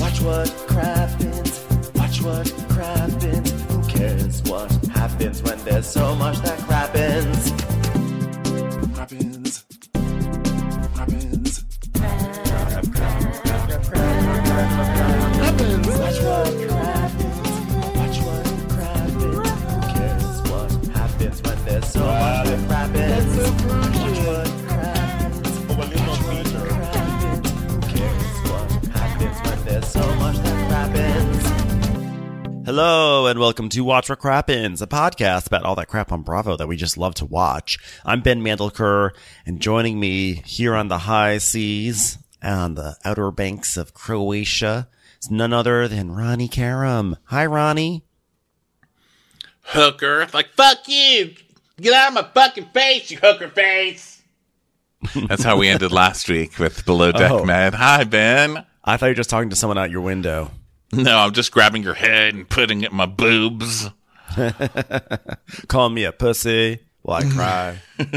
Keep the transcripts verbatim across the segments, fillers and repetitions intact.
Watch what crappens. Watch what crappens. Who cares what happens when there's so much that crappens? Crappens. Crappens. Crap, crap, crap, crap, crap, crap, crappens. Watch what crappens. Watch what crappens. Who cares what happens when there's so much that crappens? Watch what crappens. Watch what crappens. Who cares what happens when there's so much that crappens? Hello, and welcome to Watch What Crappens, a podcast about all that crap on Bravo that we just love to watch. I'm Ben Mandelker, and joining me here on the high seas, on the outer banks of Croatia, is none other than Ronnie Karam. Hi, Ronnie. Hooker. Like, fuck you! Get out of my fucking face, you hooker face! That's how we ended last week with Below Deck Oh. Med. Hi, Ben. I thought you were just talking to someone out your window. No, I'm just grabbing your head and putting it in my boobs. Calling me a pussy while I cry.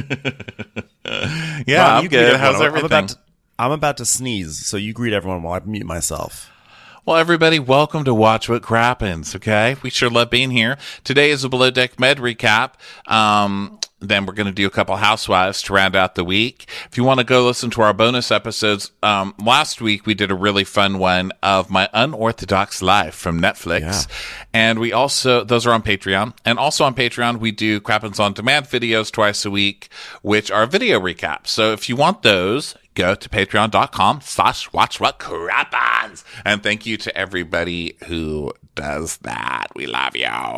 Yeah, Ron, I'm you greet good. everyone. How's I'm everything? about, to, I'm about to sneeze, so you greet everyone while I mute myself. Well, everybody, welcome to Watch What Crappens, okay? We sure love being here. Today is a Below Deck Med recap. Um, then we're going to do a couple Housewives to round out the week. If you want to go listen to our bonus episodes, um, last week we did a really fun one of My Unorthodox Life from Netflix. Yeah. And we also, those are on Patreon. And also on Patreon, we do Crappens on Demand videos twice a week, which are video recaps. So if you want those, go to patreon.com slash watch what crappens. And thank you to everybody who does that. We love you. Uh,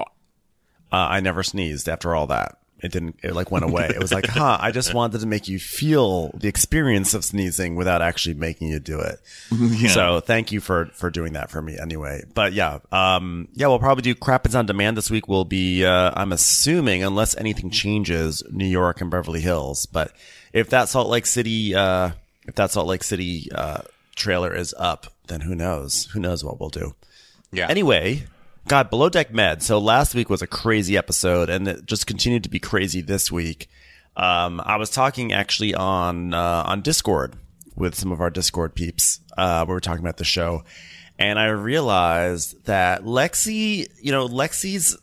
I never sneezed after all that. It didn't, it like went away. It was like, huh, I just wanted to make you feel the experience of sneezing without actually making you do it. Yeah. So thank you for, for doing that for me anyway. But yeah, um, yeah, we'll probably do Crappens on Demand this week. Will be, uh, I'm assuming, unless anything changes, New York and Beverly Hills. But if that Salt Lake City, uh, if that Salt Lake City, uh, trailer is up, then who knows? Who knows what we'll do? Yeah. Anyway, God, Below Deck Med. So last week was a crazy episode, and it just continued to be crazy this week. Um, I was talking actually on uh, on Discord with some of our Discord peeps. Uh, we were talking about the show, and I realized that Lexi, you know, Lexi's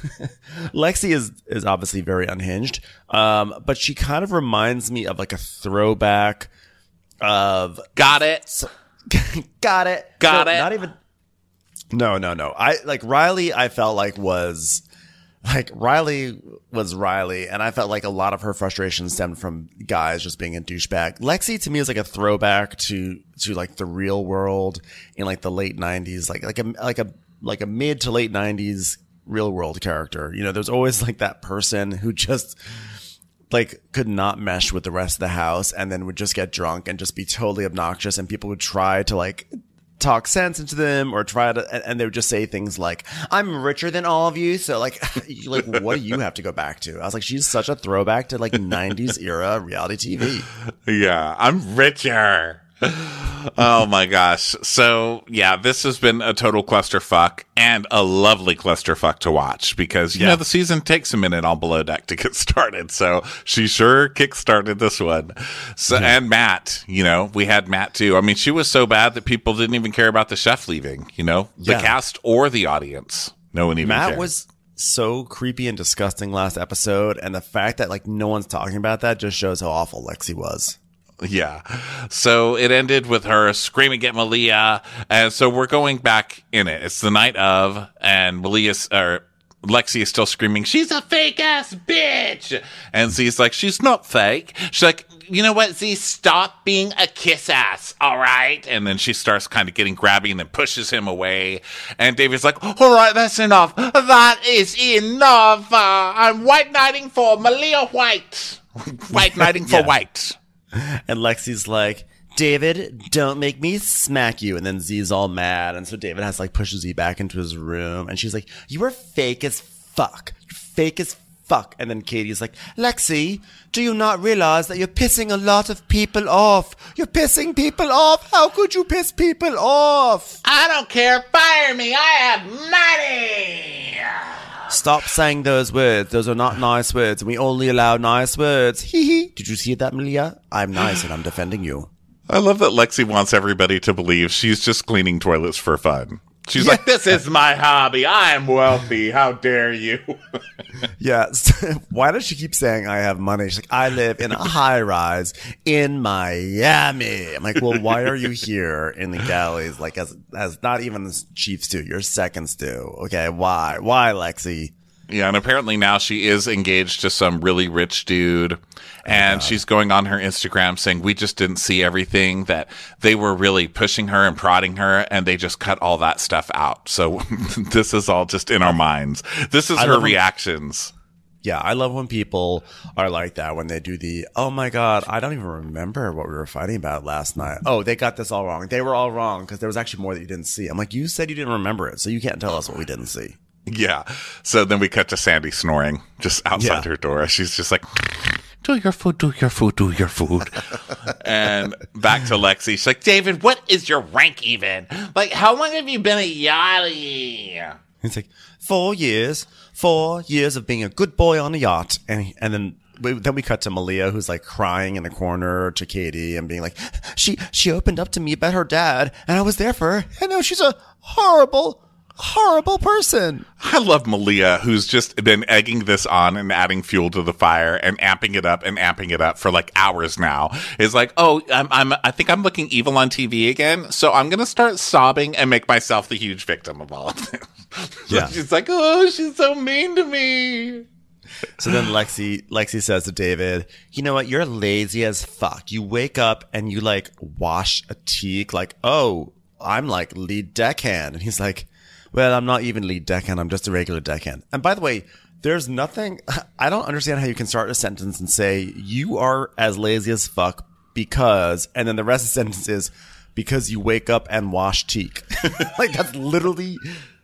Lexi is is obviously very unhinged, um, but she kind of reminds me of like a throwback of Got it. got it, Got No, it. Not even. No, no, no. I like Riley. I felt like was like Riley was Riley, and I felt like a lot of her frustration stemmed from guys just being a douchebag. Lexi to me is like a throwback to to like the real world in like the late nineties, like like a like a like a mid to late nineties real world character. You know, there's always like that person who just like could not mesh with the rest of the house, and then would just get drunk and just be totally obnoxious, and people would try to like talk sense into them or try to, and, and they would just say things like, I'm richer than all of you. So like, like, what do you have to go back to? I was like, she's such a throwback to like nineties era reality T V. Yeah, I'm richer. Oh my gosh. So yeah, this has been a total clusterfuck and a lovely clusterfuck to watch because, you Yeah. know, the season takes a minute on Below Deck to get started. So she sure kickstarted this one. So, Yeah. and Matt, you know, we had Matt too. I mean, she was so bad that people didn't even care about the chef leaving, you know, the Yeah. cast or the audience. No one even Matt cared. was so creepy and disgusting last episode. And the fact that like no one's talking about that just shows how awful Lexi was. Yeah. So it ended with her screaming at Malia. And so we're going back in it. It's the night of, and Malia's, or Lexi is still screaming, she's a fake ass bitch. And Z's like, she's not fake. She's like, you know what, Z, stop being a kiss ass. All right. And then she starts kind of getting grabby and then pushes him away. And David's like, all right, that's enough. That is enough. Uh, I'm white knighting for Malia White. White knighting for Yeah. White. And Lexi's like, David, don't make me smack you. And then Z's all mad. And so David has to like push Z back into his room. And she's like, you are fake as fuck. You're fake as fuck. And then Katie's like, Lexi, do you not realize that you're pissing a lot of people off? You're pissing people off. How could you piss people off? I don't care. Fire me. I have money. Stop saying those words. Those are not nice words. And we only allow nice words. Hee hee. Did you see that, Malia? I'm nice and I'm defending you. I love that Lexi wants everybody to believe she's just cleaning toilets for fun. She's yeah. like, this is my hobby. I am wealthy. How dare you? Yeah. Why does she keep saying I have money? She's like, I live in a high rise in Miami. I'm like, well, why are you here in the galleys? Like, as as not even the chiefs do, your seconds do. Okay, why? Why, Lexi? Yeah, and apparently now she is engaged to some really rich dude. And oh, she's going on her Instagram saying, we just didn't see everything, that they were really pushing her and prodding her, and they just cut all that stuff out. So this is all just in our minds. This is I her reactions. When, yeah, I love when people are like that, when they do the, oh my God, I don't even remember what we were fighting about last night. Oh, they got this all wrong. They were all wrong because there was actually more that you didn't see. I'm like, you said you didn't remember it, so you can't tell us what we didn't see. Yeah. So then we cut to Sandy snoring just outside yeah. her door. She's just like, do your food, do your food, do your food. And back to Lexi. She's like, David, what is your rank even? Like, how long have you been a yachty? He's like, four years. Four years of being a good boy on a yacht. And he, and then we, then we cut to Malia, who's like crying in the corner to Katie and being like, she she opened up to me about her dad, and I was there for her. And now she's a horrible horrible person. I love Malia, who's just been egging this on and adding fuel to the fire and amping it up and amping it up for like hours now. Is like, oh, I'm, I'm, I think I'm looking evil on T V again, so I'm gonna start sobbing and make myself the huge victim of all of this. Yeah, she's like, oh, she's so mean to me. So then Lexi, Lexi says to David, you know what? You're lazy as fuck. You wake up and you like wash a teak. Like, oh, I'm like lead deckhand, and he's like, well, I'm not even lead deckhand. I'm just a regular deckhand. And by the way, there's nothing. I don't understand how you can start a sentence and say you are as lazy as fuck because, and then the rest of the sentence is because you wake up and wash teak. Like, that's literally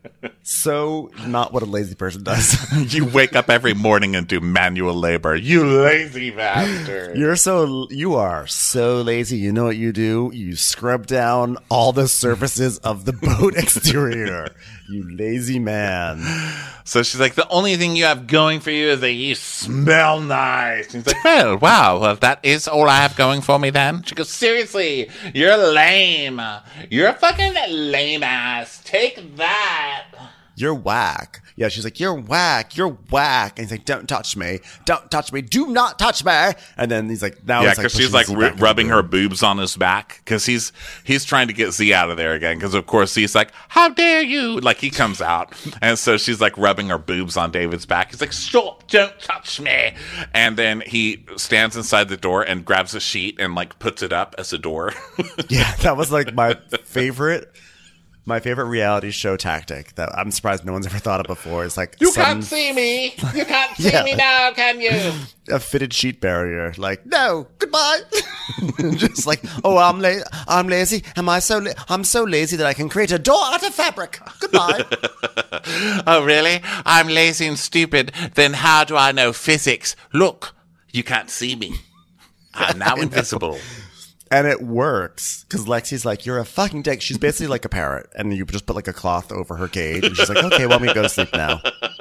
so not what a lazy person does. You wake up every morning and do manual labor. You lazy bastard. You're so, you are so lazy. You know what you do? You scrub down all the surfaces of the boat exterior. You lazy man. So she's like, the only thing you have going for you is that you smell nice. And he's like, well, wow, well, that is all I have going for me then. She goes, seriously, you're lame. You're a fucking lame ass. Take that. You're whack. Yeah, she's like, you're whack. You're whack. And he's like, don't touch me. Don't touch me. Do not touch me. And then he's like, now yeah, because like she's like r- rubbing her boobs on his back because he's he's trying to get Z out of there again. Because of course he's like, how dare you? Like he comes out, and so she's like rubbing her boobs on David's back. He's like, stop! Don't touch me. And then he stands inside the door and grabs a sheet and like puts it up as a door. Yeah, that was like my favorite. My favorite reality show tactic that I'm surprised no one's ever thought of before is like, you some, can't see me. You can't see yeah, me now, can you? A fitted sheet barrier. Like, no, goodbye. Just like, oh, I'm la- I'm lazy. Am I so? La- I'm so lazy that I can create a door out of fabric. Goodbye. Oh, really? I'm lazy and stupid. Then how do I know physics? Look, you can't see me. I'm now invisible. And it works because Lexi's like, you're a fucking dick. She's basically like a parrot, and you just put like a cloth over her cage, and she's like, okay, well, I'm gonna go to sleep now.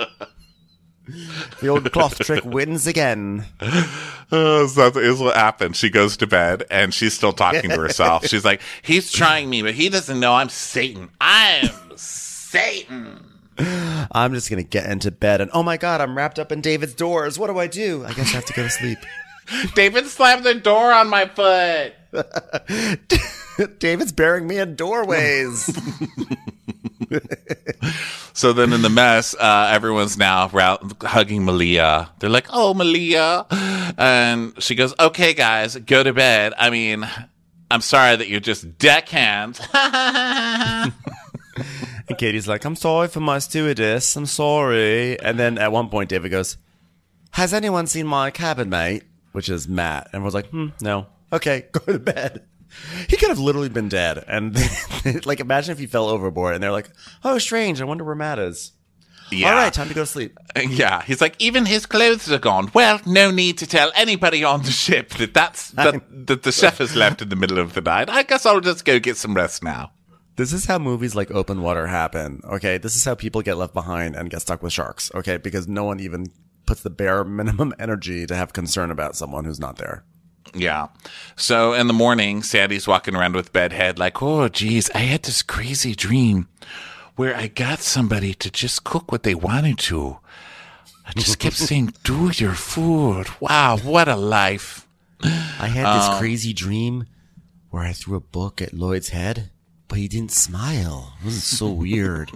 The old cloth trick wins again. Uh, so that is what happened. She goes to bed, and she's still talking to herself. She's like, he's trying me, but he doesn't know I'm Satan. I'm Satan. I'm just gonna get into bed, and oh my god, I'm wrapped up in David's doors. What do I do? I guess I have to go to sleep. David slammed the door on my foot. David's burying me in doorways. So then in the mess, uh, everyone's now round, hugging Malia. They're like, oh, Malia. And she goes, okay, guys, go to bed. I mean, I'm sorry that you're just deckhands. And Katie's like, I'm sorry for my stewardess. I'm sorry. And then at one point, David goes, has anyone seen my cabin mate? Which is Matt. And was like, hmm, no. Okay, go to bed. He could have literally been dead. And like, imagine if he fell overboard and they're like, oh, strange. I wonder where Matt is. Yeah. All right, time to go to sleep. Yeah. He's like, even his clothes are gone. Well, no need to tell anybody on the ship that that's that, that the chef has left in the middle of the night. I guess I'll just go get some rest now. This is how movies like Open Water happen. Okay. This is how people get left behind and get stuck with sharks. Okay. Because no one even puts the bare minimum energy to have concern about someone who's not there. Yeah. So in the morning, Sandy's walking around with bedhead like, oh, geez, I had this crazy dream where I got somebody to just cook what they wanted to. I just kept saying, do your food. Wow, what a life. I had this um, crazy dream where I threw a book at Lloyd's head, but he didn't smile. It was so weird.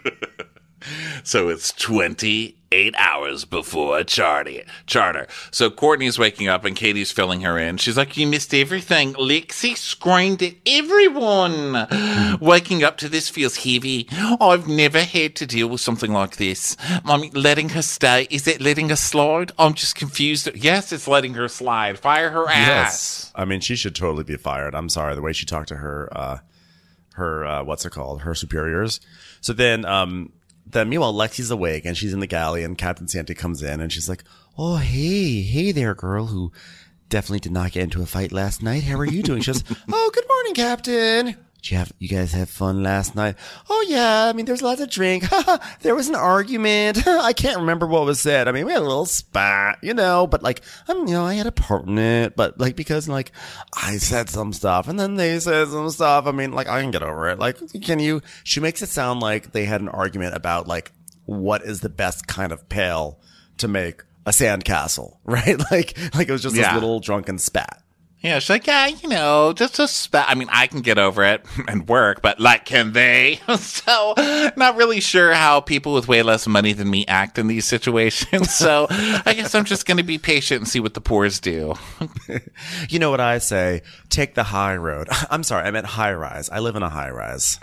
So it's twenty-eight hours before charter. Charter. So Courtney's waking up and Katie's filling her in. She's like, you missed everything. Lexi screamed at everyone. Waking up to this feels heavy. I've never had to deal with something like this. I'm letting her stay. Is it letting her slide? I'm just confused. Yes, it's letting her slide. Fire her ass. Yes. I mean, she should totally be fired. I'm sorry. The way she talked to her, uh, her, uh, what's it called? Her superiors. So then, um, Then meanwhile, Lexi's awake and she's in the galley and Captain Sandy comes in and she's like, oh, hey, hey there, girl who definitely did not get into a fight last night. How are you doing? She goes, oh, good morning, Captain. Did you have, you guys have fun last night? Oh, yeah. I mean, there's lots of drink. There was an argument. I can't remember what was said. I mean, we had a little spat, you know, but like, I'm, you know, I had a part in it, but like, because like I said some stuff and then they said some stuff. I mean, like, I can get over it. Like, can you, she makes it sound like they had an argument about like, what is the best kind of pail to make a sandcastle, right? Like, like it was just yeah. this little drunken spat. Yeah, she's like, yeah, you know, just a spat. I mean, I can get over it and work, but like, can they? So, not really sure how people with way less money than me act in these situations. So, I guess I'm just going to be patient and see what the poors do. You know what I say? Take the high road. I'm sorry, I meant high rise. I live in a high rise.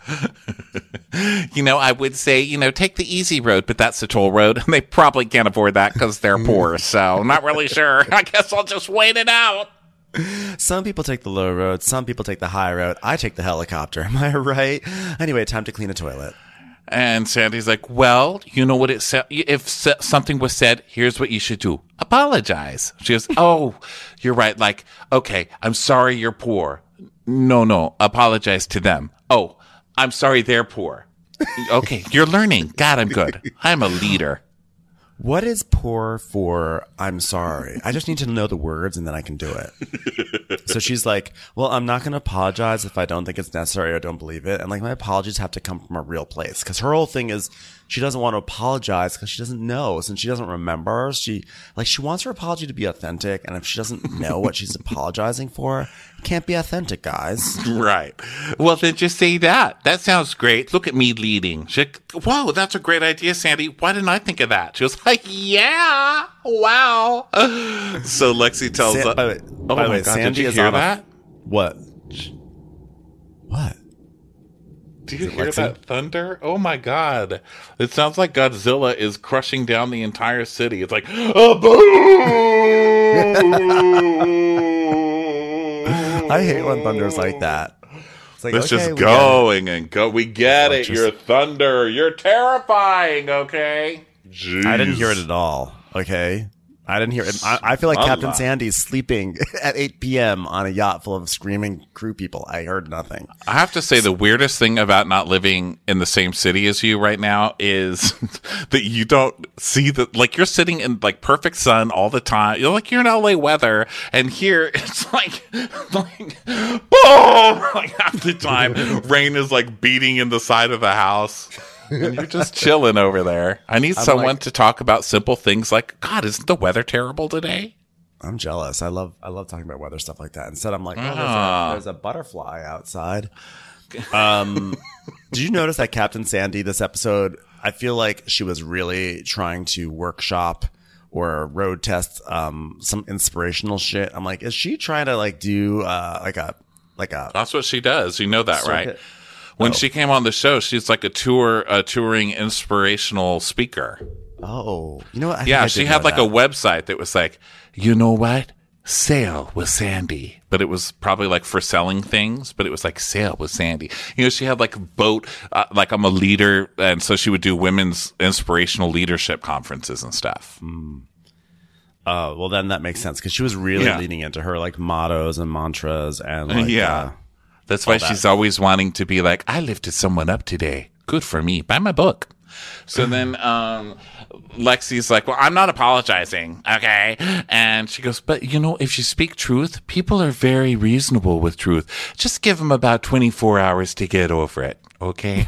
You know, I would say, you know, take the easy road, but that's the toll road. And they probably can't afford that because they're poor. So, not really sure. I guess I'll just wait it out. Some people take the low road. Some people take the high road. I take the helicopter. Am I right? Anyway, time to clean a toilet. And Sandy's like, well, you know what it said? If something was said, here's what you should do. Apologize. She goes, oh, you're right. Like, okay, I'm sorry you're poor. No, no, apologize to them. Oh, I'm sorry they're poor. Okay, you're learning. God, I'm good. I'm a leader. What is poor for I'm sorry? I just need to know the words and then I can do it. So she's like, well, I'm not going to apologize if I don't think it's necessary or don't believe it. And like my apologies have to come from a real place. Because her whole thing is she doesn't want to apologize because she doesn't know. Since she doesn't remember, she like she wants her apology to be authentic. And if she doesn't know what she's apologizing for, it can't be authentic, guys. Right. Well, then just say that. That sounds great. Look at me leading. She, whoa, that's a great idea, Sandy. Why didn't I think of that? She was like, yeah, wow. So Lexi tells San- us. by the way, oh by my the way, God, Sandy did you is hear on that? A, what? What? Do you is hear Lexi? that thunder? Oh my God. It sounds like Godzilla is crushing down the entire city. It's like, oh, boom! I hate when thunder's like that. It's like, it's okay, just going and go. We get it. You're thunder. You're terrifying, okay? Jeez. I didn't hear it at all, okay? I didn't hear it. I, I feel like Allah. Captain Sandy's sleeping at eight p.m. on a yacht full of screaming crew people. I heard nothing. I have to say the weirdest thing about not living in the same city as you right now is that you don't see the, like you're sitting in like perfect sun all the time. You're like, you're in L A weather. And here it's like, like, boom! Like half the time rain is like beating in the side of the house. And you're just chilling over there. I need I'm someone like, to talk about simple things like, God, isn't the weather terrible today? I'm jealous. I love I love talking about weather stuff like that. Instead, I'm like, oh, there's, Ah. a, there's a butterfly outside. Um, did you notice that Captain Sandy this episode? I feel like she was really trying to workshop or road test um, some inspirational shit. I'm like, is she trying to like do uh, like a like a? That's what she does. You know that, circuit? right? When Oh. she came on the show, she's like a tour, a touring inspirational speaker. Oh, you know what? I think Yeah, I she did had know like that. a website that was like, you know what? Sail with Sandy. But it was probably like for selling things, but it was like sail with Sandy. You know, she had like a boat, uh, like I'm a leader. And so she would do women's inspirational leadership conferences and stuff. Oh, well, then that makes sense because she was really Yeah. leaning into her like mottos and mantras and like, Yeah. uh, That's why all that. she's always wanting to be like, I lifted someone up today. Good for me. Buy my book. So then um, Lexi's like, well, I'm not apologizing, okay? And she goes, but, you know, if you speak truth, people are very reasonable with truth. Just give them about twenty-four hours to get over it, okay?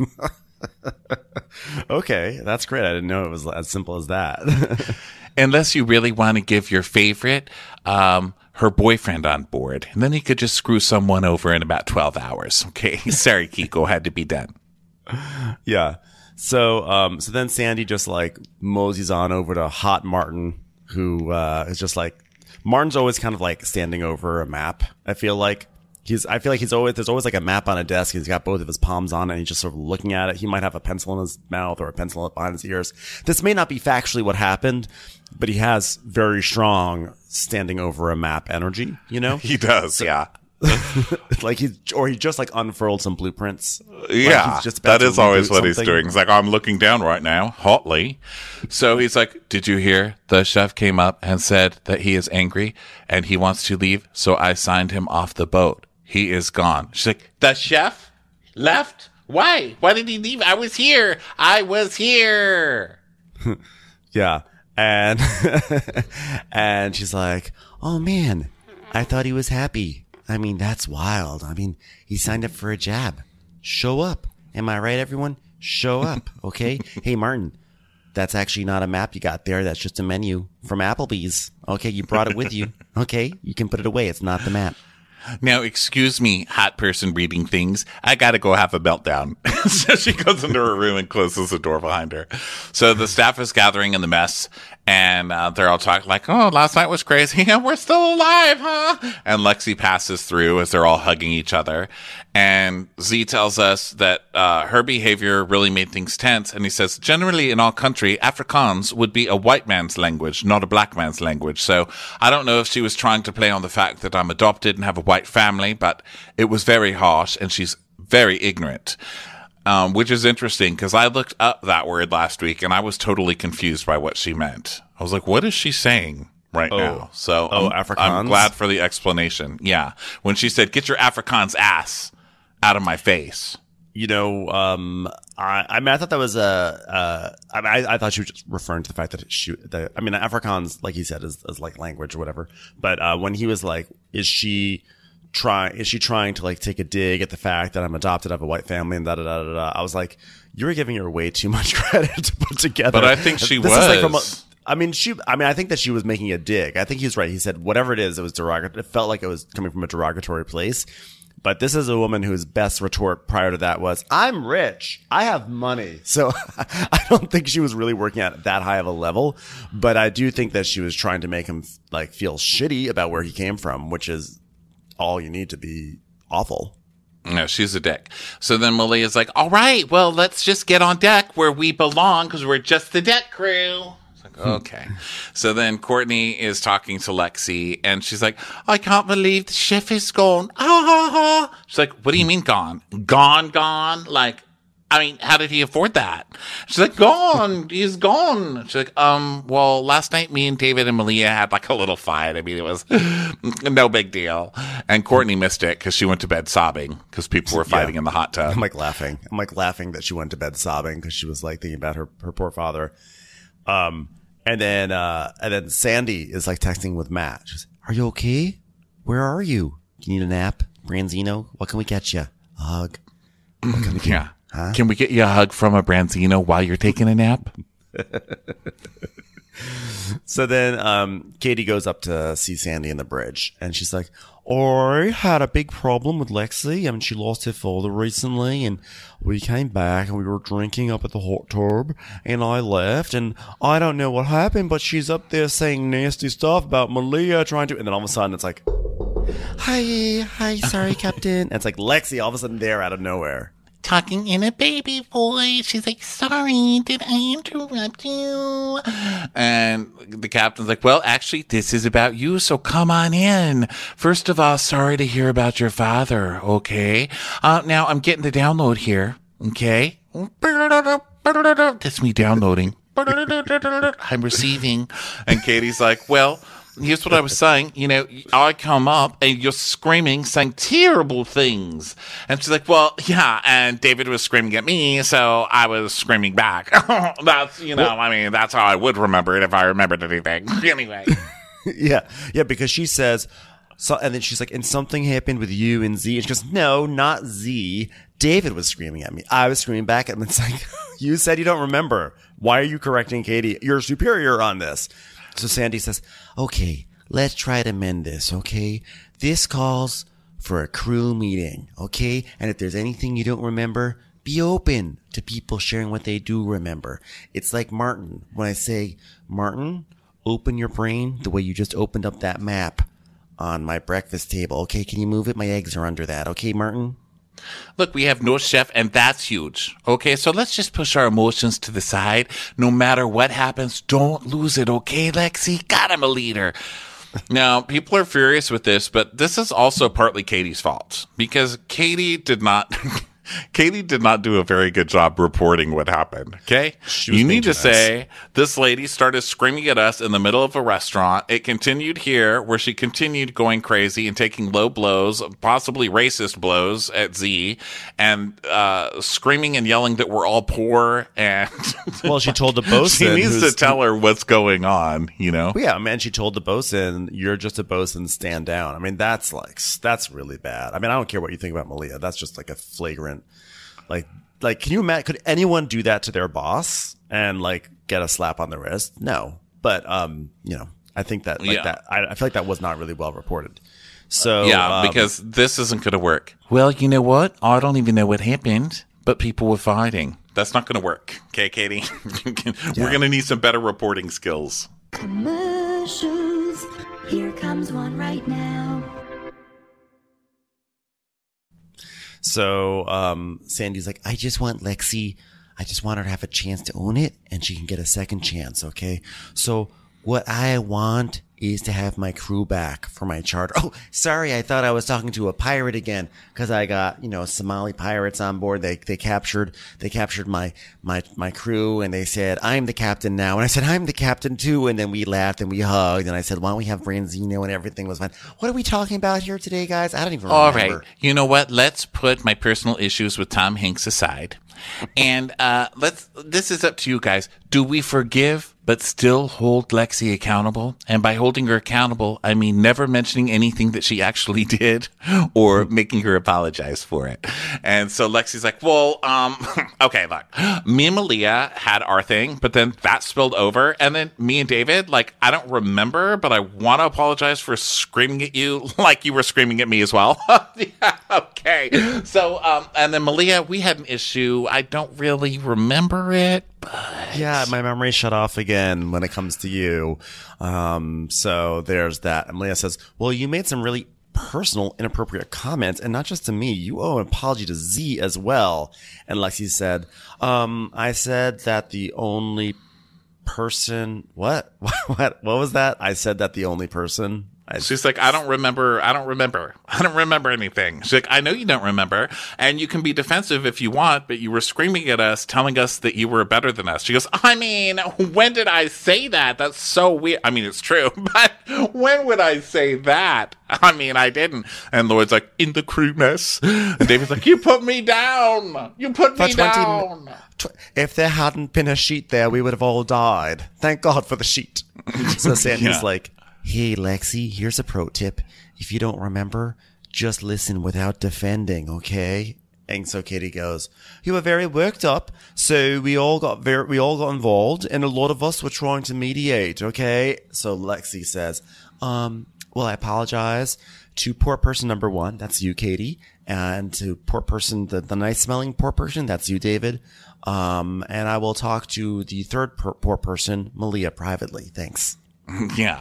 Okay, that's great. I didn't know it was as simple as that. Unless you really want to give your favorite um, her boyfriend on board. And then he could just screw someone over in about twelve hours, okay? Sorry, Kiko, had to be done. Yeah. So, um, so then Sandy just like moseys on over to Hot Martin, who, uh, is just like, Martin's always kind of like standing over a map. I feel like he's, I feel like he's always, there's always like a map on a desk. He's got both of his palms on it and he's just sort of looking at it. He might have a pencil in his mouth or a pencil behind his ears. This may not be factually what happened, but he has very strong standing over a map energy, you know? He does, so, yeah. Like he's, or he just like unfurled some blueprints. Yeah, like he's just about that to is always what reboot he's something. doing. He's like, I'm looking down right now, hotly. So he's like, did you hear? The chef came up and said that he is angry and he wants to leave. So I signed him off the boat. He is gone. She's like, the chef left? Why? Why did he leave? I was here. I was here. Yeah. And, and she's like, oh man, I thought he was happy. I mean, that's wild. I mean, he signed up for a job. Show up. Am I right, everyone? Show up. Okay. Hey, Martin, that's actually not a map you got there. That's just a menu from Applebee's. Okay. You brought it with you. Okay. You can put it away. It's not the map. Now, excuse me, hot person reading things. I gotta go have a meltdown. So she goes into her room and closes the door behind her. So the staff is gathering in the mess, and uh, they're all talking like, oh, last night was crazy, and we're still alive, huh? And Lexi passes through as they're all hugging each other. And Z tells us that uh, her behavior really made things tense, and he says, generally in our country, Afrikaans would be a white man's language, not a black man's language. So I don't know if she was trying to play on the fact that I'm adopted and have a white family, but it was very harsh, and she's very ignorant. Um, which is interesting because I looked up that word last week and I was totally confused by what she meant. I was like, what is she saying right Oh. now? So Oh, I'm, Afrikaans? I'm glad for the explanation. Yeah. When she said, get your Afrikaans ass out of my face. You know, um, I, I mean, I thought that was a, uh, I, mean, I, I thought she was just referring to the fact that she, that, I mean, Afrikaans, like he said, is, is like language or whatever. But, uh, when he was like, is she trying, is she trying to like take a dig at the fact that I'm adopted, I have a white family and da da da da da? I was like, you're giving her way too much credit to put together. But I think she This was. is like from a, I mean, she, I mean, I think that she was making a dig. I think he's right. He said, whatever it is, it was derogatory. It felt like it was coming from a derogatory place. But this is a woman whose best retort prior to that was, I'm rich. I have money. So I don't think she was really working at that high of a level. But I do think that she was trying to make him like feel shitty about where he came from, which is all you need to be awful. No, she's a dick. So then Malia's like, all right, well, let's just get on deck where we belong because we're just the deck crew. It's like, okay. So then Courtney is talking to Lexi and she's like, I can't believe the chef is gone. Ah, ha, ha. She's like, what do you mean gone? Gone, gone? Like, I mean, how did he afford that? She's like, gone. He's gone. She's like, um, well, last night me and David and Malia had like a little fight. I mean, it was no big deal. And Courtney missed it because she went to bed sobbing because people were fighting Yeah. in the hot tub. I'm like laughing. I'm like laughing that she went to bed sobbing because she was like thinking about her, her poor father. Um, and then, uh, and then Sandy is like texting with Matt. She's, are you okay? Where are you? Do you need a nap? Branzino? What can we get you? A hug? What can we get? Yeah. Huh? Can we get you a hug from a Branzino while you're taking a nap? So then um, Katie goes up to see Sandy in the bridge, and she's like, I had a big problem with Lexi. I mean, she lost her father recently, and we came back, and we were drinking up at the hot tub, and I left, and I don't know what happened, but she's up there saying nasty stuff about Malia trying to, and then all of a sudden it's like, hi, hi, sorry, Captain. And it's like Lexi all of a sudden there out of nowhere. Talking in a baby voice. She's like, sorry, did I interrupt you? And the captain's like, well, actually, this is about you, so come on in. First of all, sorry to hear about your father, okay? Uh, now, I'm getting the download here, okay? That's me downloading. I'm receiving. And Katie's like, well, here's what I was saying. You know, I come up and you're screaming, saying terrible things. And she's like, well, yeah. And David was screaming at me, so I was screaming back. That's, you know, well, I mean, that's how I would remember it if I remembered anything. Anyway. yeah. Yeah. Because she says, so, and then she's like, and something happened with you and Z. And she goes, no, not Z. David was screaming at me. I was screaming back at him. It's like, you said you don't remember. Why are you correcting Katie? You're superior on this. So Sandy says, okay, let's try to mend this, okay? This calls for a crew meeting, okay? And if there's anything you don't remember, be open to people sharing what they do remember. It's like Martin. When I say, Martin, open your brain the way you just opened up that map on my breakfast table. Okay, can you move it? My eggs are under that. Okay, Martin? Look, we have no chef, and that's huge. Okay, so let's just push our emotions to the side. No matter what happens, don't lose it, okay, Lexi? God, I'm a leader. Now, people are furious with this, but this is also partly Katie's fault. Because Katie did not... Katie did not do a very good job reporting what happened, okay? You need to nice. say, this lady started screaming at us in the middle of a restaurant. It continued here, where she continued going crazy and taking low blows, possibly racist blows at Z, and uh, screaming and yelling that we're all poor. And well, she told the bosun. She needs to tell her what's going on, you know? Well, yeah, man, she told the bosun, you're just a bosun, stand down. I mean, that's like, that's really bad. I mean, I don't care what you think about Malia. That's just like a flagrant. Like, like, can you imagine? Could anyone do that to their boss and like get a slap on the wrist? No, but um, you know, I think that like yeah. that. I, I feel like that was not really well reported. So yeah, um, because this isn't going to work. Well, you know what? I don't even know what happened, but people were fighting. That's not going to work. Okay, Katie, yeah. We're going to need some better reporting skills. Commercials. Here comes one right now. So um, Sandy's like, I just want Lexi, I just want her to have a chance to own it, and she can get a second chance, okay? So what I want is to have my crew back for my charter. Oh, sorry, I thought I was talking to a pirate again, because I got, you know, Somali pirates on board. They they captured they captured my my my crew, and they said, I'm the captain now. And I said, I'm the captain too. And then we laughed and we hugged, and I said, why don't we have Branzino, and everything was fine. What are we talking about here today, guys? I don't even remember. All right. You know what? Let's put my personal issues with Tom Hanks aside. And uh, let's. This is up to you guys. Do we forgive but still hold Lexi accountable? And by holding her accountable, I mean never mentioning anything that she actually did or making her apologize for it. And so Lexi's like, well, um, okay, look, me and Malia had our thing, but then that spilled over. And then me and David, like, I don't remember, but I want to apologize for screaming at you like you were screaming at me as well. Yeah, okay. So, um, and then Malia, we had an issue. I don't really remember it, but... Yeah, my memory shut off again when it comes to you. Um, so there's that. And Malia says, well, you made some really personal, inappropriate comments, and not just to me. You owe an apology to Z as well. And Lexi said, um, I said that the only person... What? What? What was that? I said that the only person... I, She's like, I don't remember. I don't remember. I don't remember anything. She's like, I know you don't remember. And you can be defensive if you want, but you were screaming at us, telling us that you were better than us. She goes, I mean, when did I say that? That's so weird. I mean, it's true, but when would I say that? I mean, I didn't. And Lloyd's like, in the crew mess. And David's like, you put me down. You put me down. Tw- if there hadn't been a sheet there, we would have all died. Thank God for the sheet. So Sandy's yeah. like, hey, Lexi, here's a pro tip. If you don't remember, just listen without defending, okay? And so Katie goes, you were very worked up, so we all got very, we all got involved, and a lot of us were trying to mediate, okay? So Lexi says, um, well, I apologize to poor person number one, that's you, Katie, and to poor person, the, the nice-smelling poor person, that's you, David. Um, and I will talk to the third per- poor person, Malia, privately. Thanks. Yeah.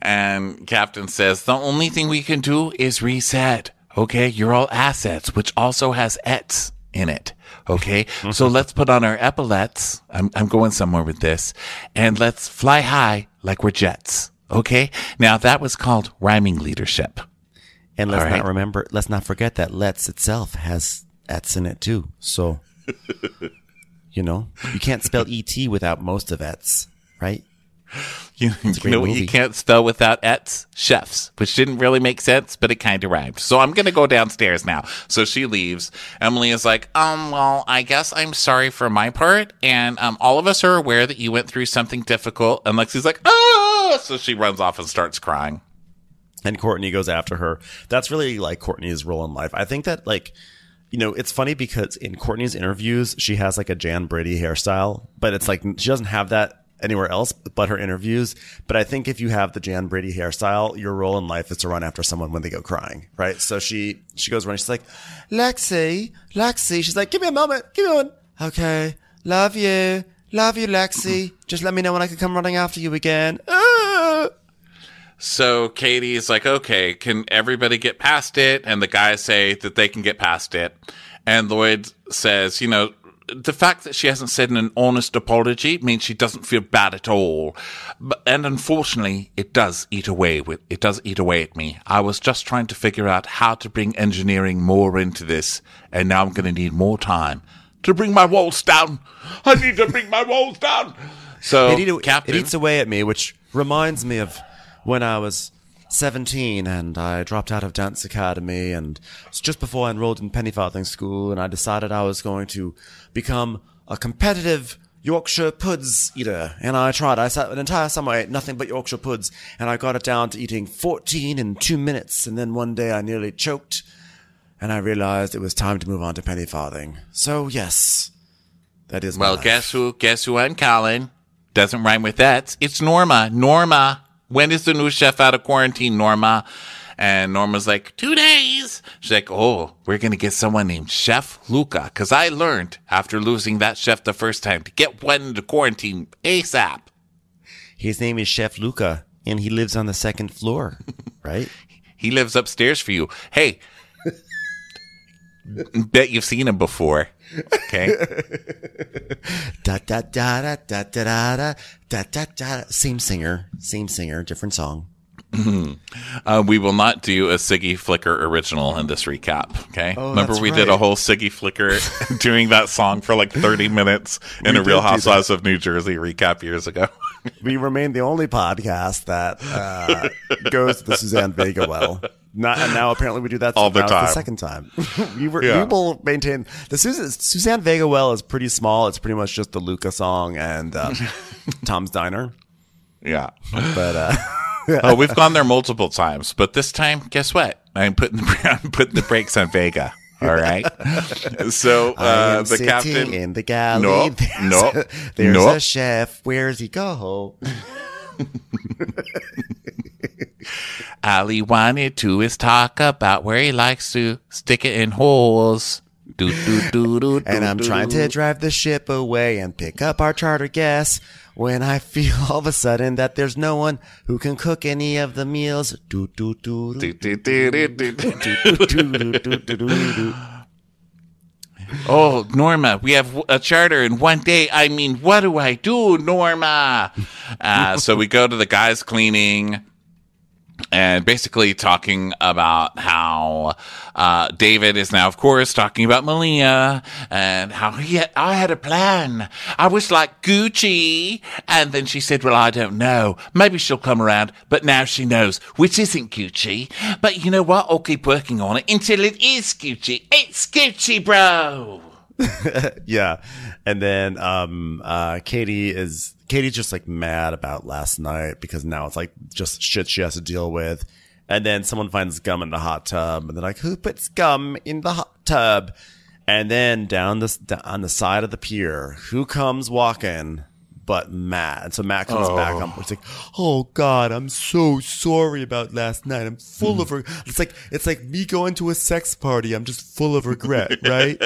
And Captain says, the only thing we can do is reset. Okay. You're all assets, which also has ets in it. Okay. So let's put on our epaulets. I'm, I'm going somewhere with this, and let's fly high like we're jets. Okay. Now that was called rhyming leadership. And let's right? not remember, let's not forget that let's itself has ets in it too. So, you know, you can't spell E T without most of ets, right? You, you great know what movie. you can't spell without ets? Chefs, which didn't really make sense, but it kind of rhymed. So I'm going to go downstairs now. So she leaves. Emily is like, um, well, I guess I'm sorry for my part. And um, all of us are aware that you went through something difficult. And Lexi's like, ah! So she runs off and starts crying. And Courtney goes after her. That's really like Courtney's role in life. I think that like, you know, it's funny because in Courtney's interviews, she has like a Jan Brady hairstyle, but it's like she doesn't have that anywhere else but her interviews. But I think if you have the Jan Brady hairstyle, your role in life is to run after someone when they go crying, right? So she she goes running. She's like, Lexi, Lexi. She's like, give me a moment, give me one. Okay, love you, love you, Lexi. Just let me know when I can come running after you again. Ah! So Katie's like, okay, can everybody get past it? And the guys say that they can get past it. And Lloyd says, you know, the fact that she hasn't said an honest apology means she doesn't feel bad at all. But, and unfortunately, it does eat away with, it does eat away at me. I was just trying to figure out how to bring engineering more into this. And now I'm going to need more time to bring my walls down. I need to bring my walls down. So, It, eat, Captain. it eats away at me, which reminds me of when I was seventeen and I dropped out of dance academy, and it's just before I enrolled in penny farthing school, and I decided I was going to become a competitive Yorkshire puds eater. And I tried. I sat an entire summer, I ate nothing but Yorkshire puds, and I got it down to eating fourteen in two minutes. And then one day I nearly choked, and I realized it was time to move on to penny farthing. So yes, that is my Well, life. guess who? Guess who I'm calling? Doesn't rhyme with that. It's Norma. Norma. When is the new chef out of quarantine, Norma? And Norma's like, two days. She's like, oh, we're going to get someone named Chef Luca. Because I learned after losing that chef the first time to get one into quarantine ASAP. His name is Chef Luca, and he lives on the second floor, right? He lives upstairs for you. Hey, bet you've seen him before. Okay. Da da da da da da da da da da da. Same singer, same singer, different song. Uh, we will not do a Siggy Flicker original in this recap. Okay. Oh, Remember that's we did a right. whole Siggy Flicker doing that song for like thirty minutes in We a Real did do Housewives of New Jersey recap years ago. We remain the only podcast that uh, goes to the Suzanne Vega well. Not, and now apparently we do that All the now it's time. the second time. we, were, Yeah. we will maintain the Susan, Suzanne Vega well is pretty small. It's pretty much just the Luca song and uh, Tom's Diner. Yeah. But uh, Oh, we've gone there multiple times, but this time, guess what? I'm putting the, I'm putting the brakes on Vega. All right. So I uh, am the sitting captain in the galley. No, there's no, a, there's no. a chef. Where's he go? Ali wanted to is talk about where he likes to stick it in holes. Do, do, do, do, And do, I'm do, trying do. to drive the ship away and pick up our charter guests when I feel all of a sudden that there's no one who can cook any of the meals. Do, do, do, do, Do, do, do, do, do, do. do, do, do, do, do, do. Oh, Norma, we have a charter in one day. I mean, what do I do, Norma? Uh, so we go to the guys cleaning and basically talking about how uh, David is now, of course, talking about Malia and how he had, I had a plan. I was like Gucci. And then she said, well, I don't know. Maybe she'll come around. But now she knows, which isn't Gucci. But you know what? I'll keep working on it until it is Gucci. It's Gucci, bro. Yeah. And then um uh Katie is Katie's just like mad about last night because now it's like just shit she has to deal with. And then someone finds gum in the hot tub and they're like, who puts gum in the hot tub? And then down this on the side of the pier, who comes walking but Matt? And so Matt comes back on. It's like, oh God, I'm so sorry about last night. I'm full of regret. It's like it's like me going to a sex party. I'm just full of regret, right?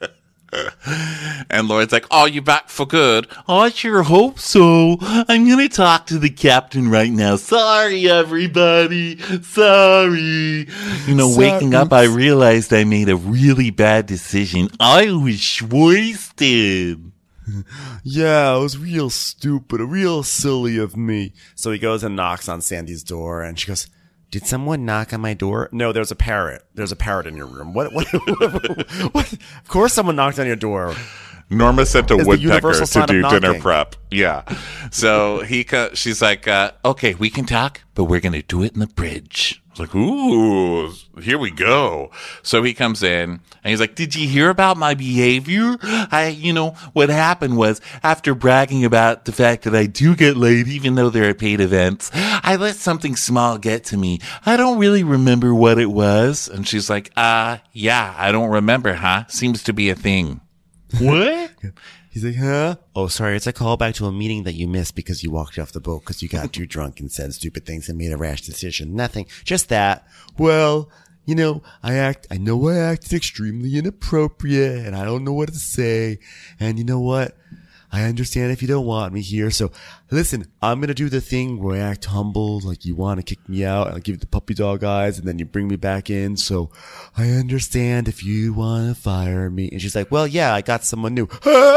And Lloyd's like, oh, you back for good? Oh, I sure hope so. I'm going to talk to the captain right now. Sorry, everybody. Sorry. You know, Sorry. waking up, I realized I made a really bad decision. I was wasted. Yeah, it was real stupid, real silly of me. So he goes and knocks on Sandy's door, and she goes, did someone knock on my door? No, there's a parrot. There's a parrot in your room. What? What? what? Of course someone knocked on your door. Norma sent a the woodpecker universal to sign of do dinner knocking. prep. Yeah. So he, co- she's like, uh, okay, we can talk, but we're going to do it in the bridge. I was like, ooh, here we go. So he comes in and he's like, did you hear about my behavior? I, you know, what happened was after bragging about the fact that I do get laid, even though there are paid events, I let something small get to me. I don't really remember what it was. And she's like, uh, yeah, I don't remember, huh? Seems to be a thing. What? He's like, huh? Oh, sorry. It's a callback to a meeting that you missed because you walked off the boat because you got too drunk and said stupid things and made a rash decision. Nothing. Just that. Well, you know, I act, I know I acted extremely inappropriate and I don't know what to say. And you know what? I understand if you don't want me here. So listen, I'm going to do the thing where I act humble, like you want to kick me out. I'll give you the puppy dog eyes and then you bring me back in. So I understand if you want to fire me. And she's like, well, yeah, I got someone new.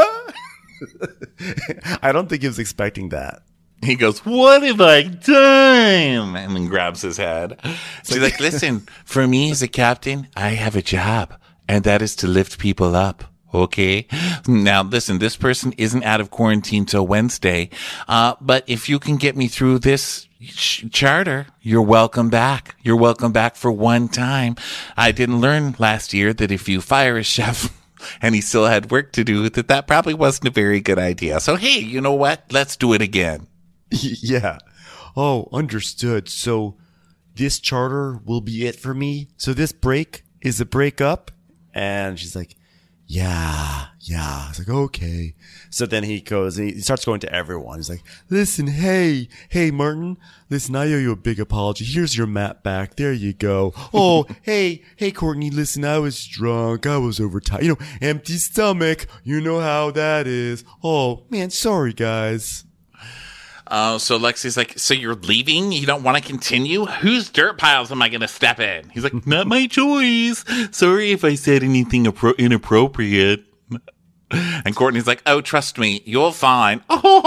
I don't think he was expecting that. He goes, what have I done? And then grabs his head. She's like, listen, for me as a captain, I have a job, and that is to lift people up. Okay. Now, listen, this person isn't out of quarantine till Wednesday. Uh, but if you can get me through this ch- charter, you're welcome back. You're welcome back for one time. I didn't learn last year that if you fire a chef and he still had work to do, that that probably wasn't a very good idea. So, hey, you know what? Let's do it again. Yeah. Oh, understood. So this charter will be it for me. So this break is a break up. And she's like, yeah, yeah. It's like, okay. So then he goes and he starts going to everyone. He's like, listen, hey, hey, Martin, listen, I owe you a big apology. Here's your map back. There you go. Oh, hey, hey, Courtney, listen, I was drunk. I was overtired. You know, empty stomach. You know how that is. Oh, man, sorry, guys. Uh, so Lexi's like, so you're leaving? You don't want to continue? Whose dirt piles am I going to step in? He's like, not my choice. Sorry if I said anything appro- inappropriate. And Courtney's like, oh, trust me, you're fine.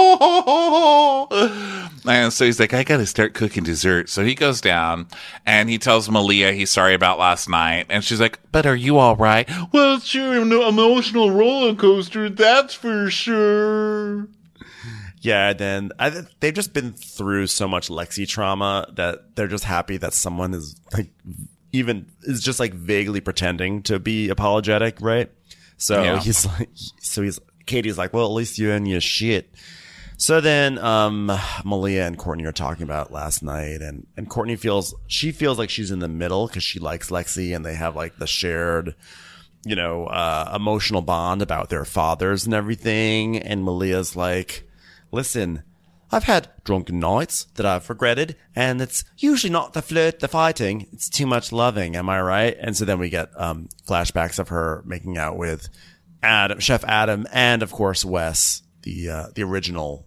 And so he's like, I got to start cooking dessert. So he goes down and he tells Malia he's sorry about last night. And she's like, but are you all right? Well, sure, an emotional roller coaster, that's for sure. Yeah, then I, they've just been through so much Lexi trauma that they're just happy that someone is like even is just like vaguely pretending to be apologetic, right? So Yeah. he's like, so he's Katie's like, well, at least you're in your shit. So then um Malia and Courtney are talking about last night, and and Courtney feels she feels like she's in the middle because she likes Lexi and they have like the shared, you know, uh emotional bond about their fathers and everything. And Malia's like, listen, I've had drunken nights that I've regretted, and it's usually not the flirt, the fighting. It's too much loving. Am I right? And so then we get um, flashbacks of her making out with Adam, Chef Adam, and of course Wes, the uh, the original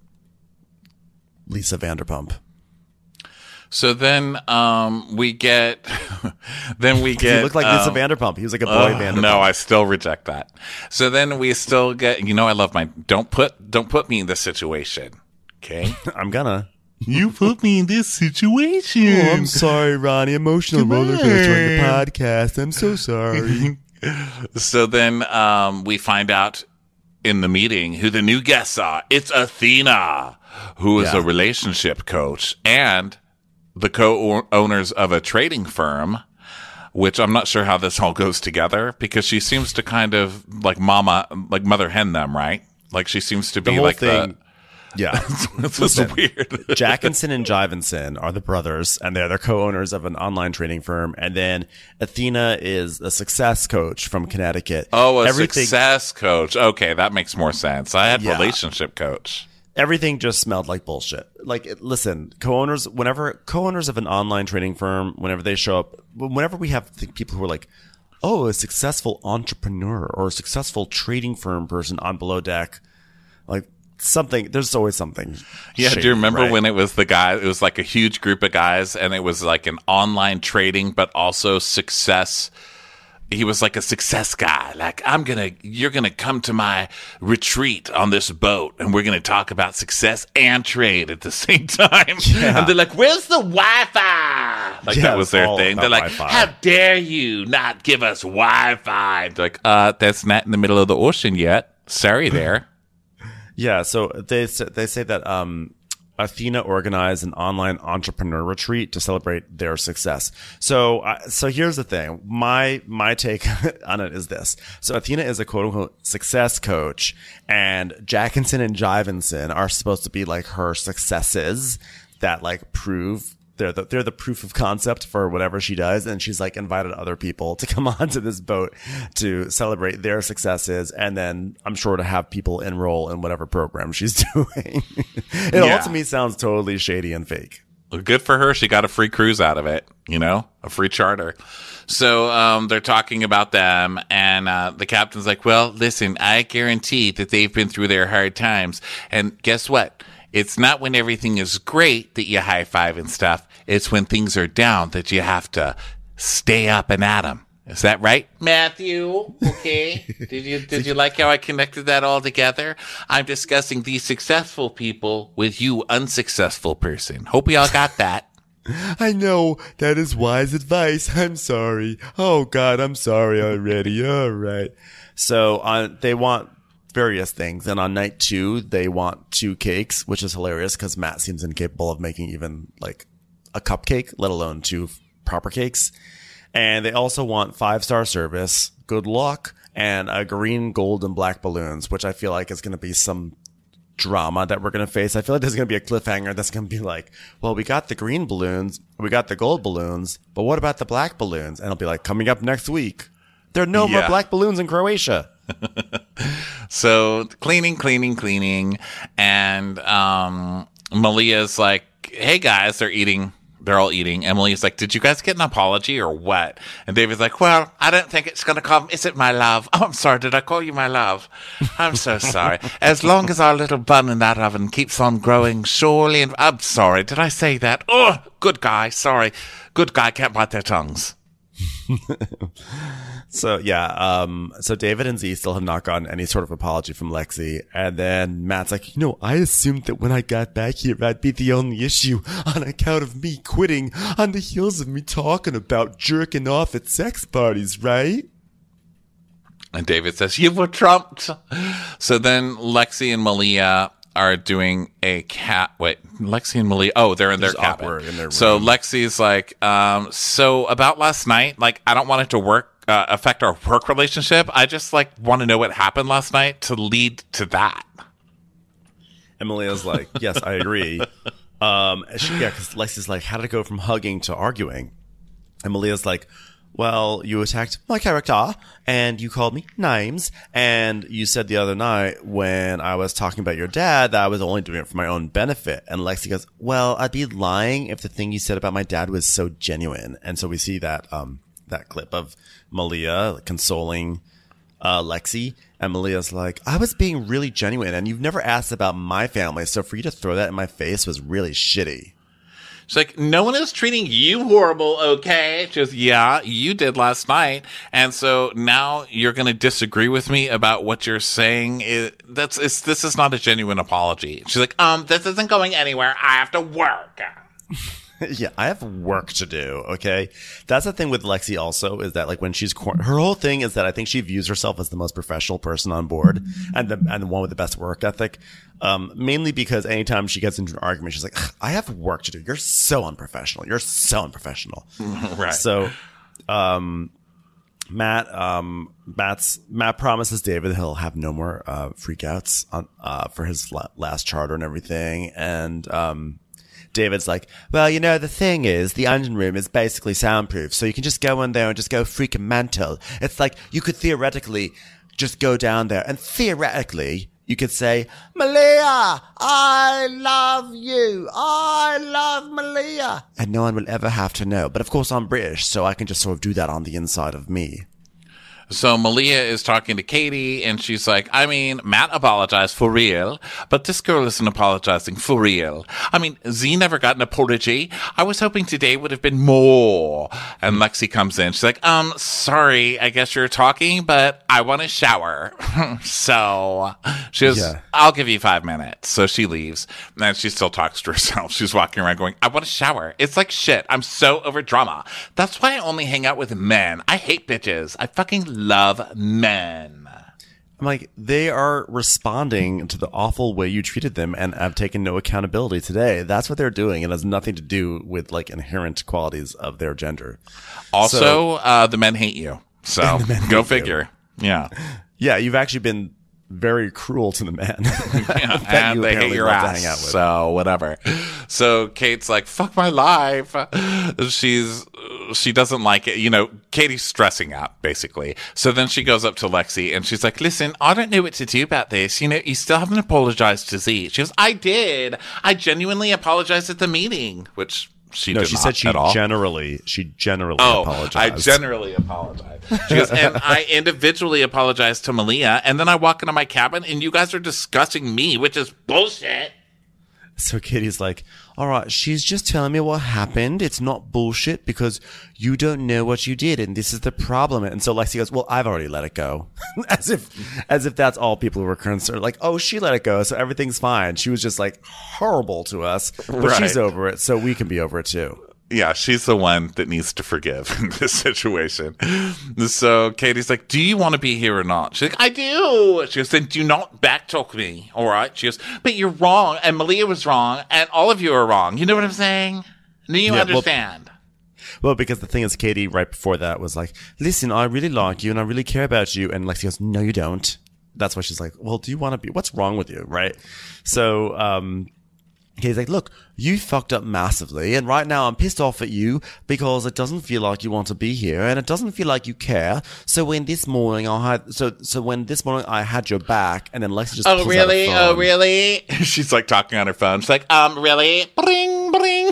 Lisa Vanderpump. So then um, we get, then we get. He looked like um, Lisa Vanderpump. He was like a boy uh, Vanderpump. No, I still reject that. So then we still get. You know, I love my. Don't put. Don't put me in this situation. Okay. I'm gonna. You put me in this situation. Oh, I'm sorry, Ronnie. Emotional Come roller coaster on the on. podcast. I'm so sorry. So then um, we find out in the meeting who the new guests are. It's Athena, who is Yeah. a relationship coach and the co-owners of a trading firm, which I'm not sure how this all goes together because she seems to kind of like mama, like mother hen them, right? Like she seems to be The whole like thing. Yeah. the. It's just Listen, weird. Jackinson and Jivenson are the brothers, and they're the co-owners of an online trading firm. And then Athena is a success coach from Connecticut. Oh, a everything, success coach. Okay, that makes more sense. I had Yeah. relationship coach. Everything just smelled like bullshit. Like, it- listen, co-owners, whenever co-owners of an online trading firm, whenever they show up, whenever we have th- people who are like, oh, a successful entrepreneur or a successful trading firm person on Below Deck, like something, there's always something. Yeah, shady, do you remember right? when it was the guy? It was like a huge group of guys, and it was like an online trading, but also success. He was like a success guy. Like, I'm gonna, you're gonna come to my retreat on this boat, and we're gonna talk about success and trade at the same time. Yeah. And they're like, "Where's the Wi-Fi?" Like Yeah, that was their all thing. They're about like, Wi-Fi. "How dare you not give us Wi-Fi?" They're like, "Uh, that's not in the middle of the ocean yet." Sari there. Yeah, so they say, they say that um, Athena organized an online entrepreneur retreat to celebrate their success. So, uh, so here's the thing. My my take on it is this. So Athena is a quote unquote success coach, and Jackinson and Jivenson are supposed to be like her successes that like prove. They're the, they're the proof of concept for whatever she does. And she's like invited other people to come onto this boat to celebrate their successes. And then I'm sure to have people enroll in whatever program she's doing. It Yeah. all to me sounds totally shady and fake. Good for her. She got a free cruise out of it, you know, a free charter. So um, they're talking about them, and uh, the captain's like, well, listen, I guarantee that they've been through their hard times. And guess what? It's not when everything is great that you high five and stuff. It's when things are down that you have to stay up and at 'em. Is that right, Matthew? Okay. Did you did you like how I connected that all together? I'm discussing these successful people with you, unsuccessful person. Hope we all got that. I know that is wise advice. I'm sorry. Oh God, I'm sorry already. All right. So uh, they want various things. And on night two, they want two cakes, which is hilarious because Matt seems incapable of making even like a cupcake, let alone two proper cakes. And they also want five-star service, good luck, and a green, gold, and black balloons, which I feel like is going to be some drama that we're going to face. I feel like there's going to be a cliffhanger that's going to be like, well, we got the green balloons, we got the gold balloons, but what about the black balloons? And it'll be like, coming up next week, there are no Yeah. more black balloons in Croatia. So cleaning, cleaning, cleaning. And um, Malia's like, hey, guys, they're eating. They're all eating. Emily's like, did you guys get an apology or what? And David's like, well, I don't think it's going to come. Is it my love? Oh, I'm sorry. Did I call you my love? I'm so sorry. As long as our little bun in that oven keeps on growing, surely. And I'm sorry. Did I say that? Oh, good guy. Sorry. Good guy can't bite their tongues. So yeah, um, so David and Z still have not gotten any sort of apology from Lexi. And then Matt's like, you know, I assumed that when I got back here, I'd be the only issue on account of me quitting on the heels of me talking about jerking off at sex parties, right? And David says, you were trumped. So then Lexi and Malia are doing a cat. Wait, Lexi and Malia. Oh, they're in their Just cabin. awkward in their So room. Lexi's like, um, so about last night, like, I don't want it to work, uh, affect our work relationship. I just like want to know what happened last night to lead to that. Emilia's like, yes, I agree. Um, she, yeah, because Lexi's like, how did it go from hugging to arguing? And Malia's like, well, you attacked my character and you called me names. And you said the other night when I was talking about your dad that I was only doing it for my own benefit. And Lexi goes, well, I'd be lying if the thing you said about my dad was so genuine. And so we see that, um, that clip of Malia consoling, uh, Lexi. And Malia's like, I was being really genuine and you've never asked about my family. So for you to throw that in my face was really shitty. She's like, no one is treating you horrible, okay? Just, yeah, you did last night. And so now you're going to disagree with me about what you're saying. It, that's it's, This is not a genuine apology. She's like, um, this isn't going anywhere. I have to work. Yeah, I have work to do, okay? That's the thing with Lexi also, is that like when she's, cor- her whole thing is that I think she views herself as the most professional person on board and the, and the one with the best work ethic. Um, mainly because anytime she gets into an argument, she's like, I have work to do. You're so unprofessional. You're so unprofessional. Right. So, um, Matt, um, Matt's, Matt promises David he'll have no more, uh, freakouts on, uh, for his la- last charter and everything. And, um, David's like, well, you know, the thing is, the engine room is basically soundproof, so you can just go in there and just go freaking mental. It's like you could theoretically just go down there and theoretically you could say, Malia, I love you. I love Malia. And no one will ever have to know. But of course I'm British, so I can just sort of do that on the inside of me. So Malia is talking to Katie, and she's like, I mean, Matt apologized for real, but this girl isn't apologizing for real. I mean, Z never got an apology. I was hoping today would have been more. And Lexi comes in. She's like, um, sorry, I guess you're talking, but I want to shower. So she goes, Yeah. I'll give you five minutes. So she leaves, and she still talks to herself. She's walking around going, I want to shower. It's like shit. I'm so over drama. That's why I only hang out with men. I hate bitches. I fucking love men. I'm like, they are responding to the awful way you treated them and have taken no accountability today. That's what they're doing. It has nothing to do with like inherent qualities of their gender. Also, So- uh, the men hate you. So go figure. Yeah. Yeah, you've actually been very cruel to the men. Yeah, that and you they hate apparently your love to ass. hang out with. So whatever. So Kate's like, fuck my life. She's, she doesn't like it. You know, Katie's stressing out, basically. So then she goes up to Lexi and she's like, listen, I don't know what to do about this. You know, you still haven't apologized to Z. She goes, I did. I genuinely apologized at the meeting, which she No, did she not said she at all. generally, she generally Oh, apologized. I generally apologize. She goes, and I individually apologize to Malia, and then I walk into my cabin, and you guys are discussing me, which is bullshit. So Katie's like, all right, she's just telling me what happened. It's not bullshit because you don't know what you did. And this is the problem. And so Lexi goes, well, I've already let it go. as if, as if that's all people who were concerned. Like, oh, she let it go. So everything's fine. She was just like horrible to us, but Right. she's over it. So we can be over it too. Yeah, she's the one that needs to forgive in this situation. So Katie's like, do you want to be here or not? She's like, I do. She goes, then do not backtalk me, all right? She goes, but you're wrong, and Malia was wrong, and all of you are wrong. You know what I'm saying? Do you Yeah, well- understand? Well, because the thing is, Katie right before that was like, listen, I really like you and I really care about you. And Lexi goes, no, you don't. That's why she's like, well, do you want to be, what's wrong with you? Right. So, um, Katie's like, look, you fucked up massively, and right now I'm pissed off at you because it doesn't feel like you want to be here, and it doesn't feel like you care. So when this morning I had, so so when this morning I had your back, and then Lexi just Oh, pulls really? out a Oh, phone. really? She's like talking on her phone. She's like, um, really? Bring, bring.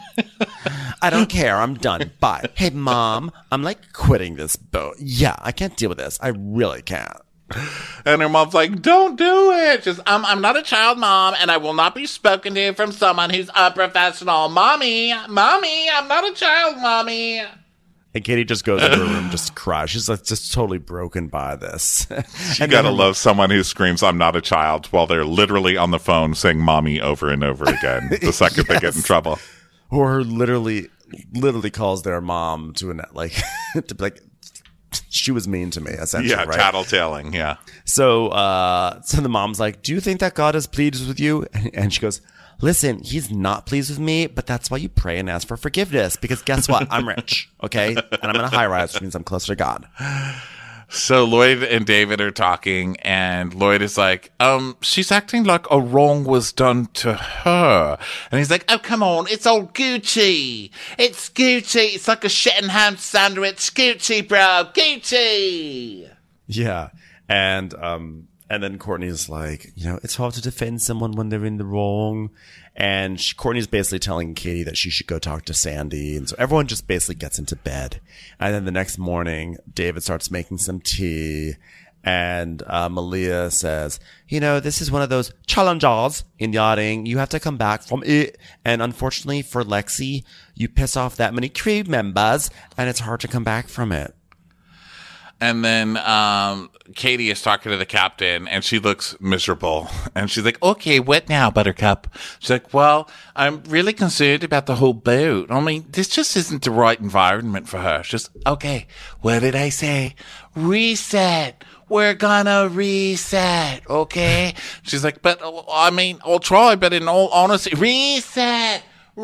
I don't care. I'm done. Bye. Hey, mom, I'm like quitting this boat. Yeah, I can't deal with this. I really can't. And her mom's like, don't do it. Just, um, I'm not a child mom, and I will not be spoken to from someone who's unprofessional. Mommy, mommy, I'm not a child, mommy. And Katie just goes into her room, just cries. She's like just totally broken by this. You and gotta then her- love someone who screams, I'm not a child, while they're literally on the phone saying mommy over and over again the second they get in trouble. or literally, literally calls their mom to an like to be like, she was mean to me, essentially. Yeah, right? tattletaling, yeah. So, uh, so the mom's like, do you think that God is pleased with you? And, and she goes, listen, he's not pleased with me, but that's why you pray and ask for forgiveness. Because guess what? I'm rich, okay? And I'm in a high rise, which means I'm closer to God. So Lloyd and David are talking, and Lloyd is like, um, she's acting like a wrong was done to her. And he's like, oh, come on, it's all Gucci. It's Gucci. It's like a shit and ham sandwich. Gucci, bro. Gucci. Yeah. And, um, and then Courtney's like, you know, it's hard to defend someone when they're in the wrong. And she, Courtney's basically telling Katie that she should go talk to Sandy. And so everyone just basically gets into bed. And then the next morning, David starts making some tea. And uh, Malia says, you know, this is one of those challenges in yachting. You have to come back from it. And unfortunately for Lexi, you piss off that many crew members, and it's hard to come back from it. And then um, Katie is talking to the captain, and she looks miserable. And she's like, okay, what now, Buttercup? She's like, well, I'm really concerned about the whole boat. I mean, this just isn't the right environment for her. She's just, okay, what did I say? Reset. We're gonna reset, okay? She's like, but, uh, I mean, I'll try, but in all honesty, reset.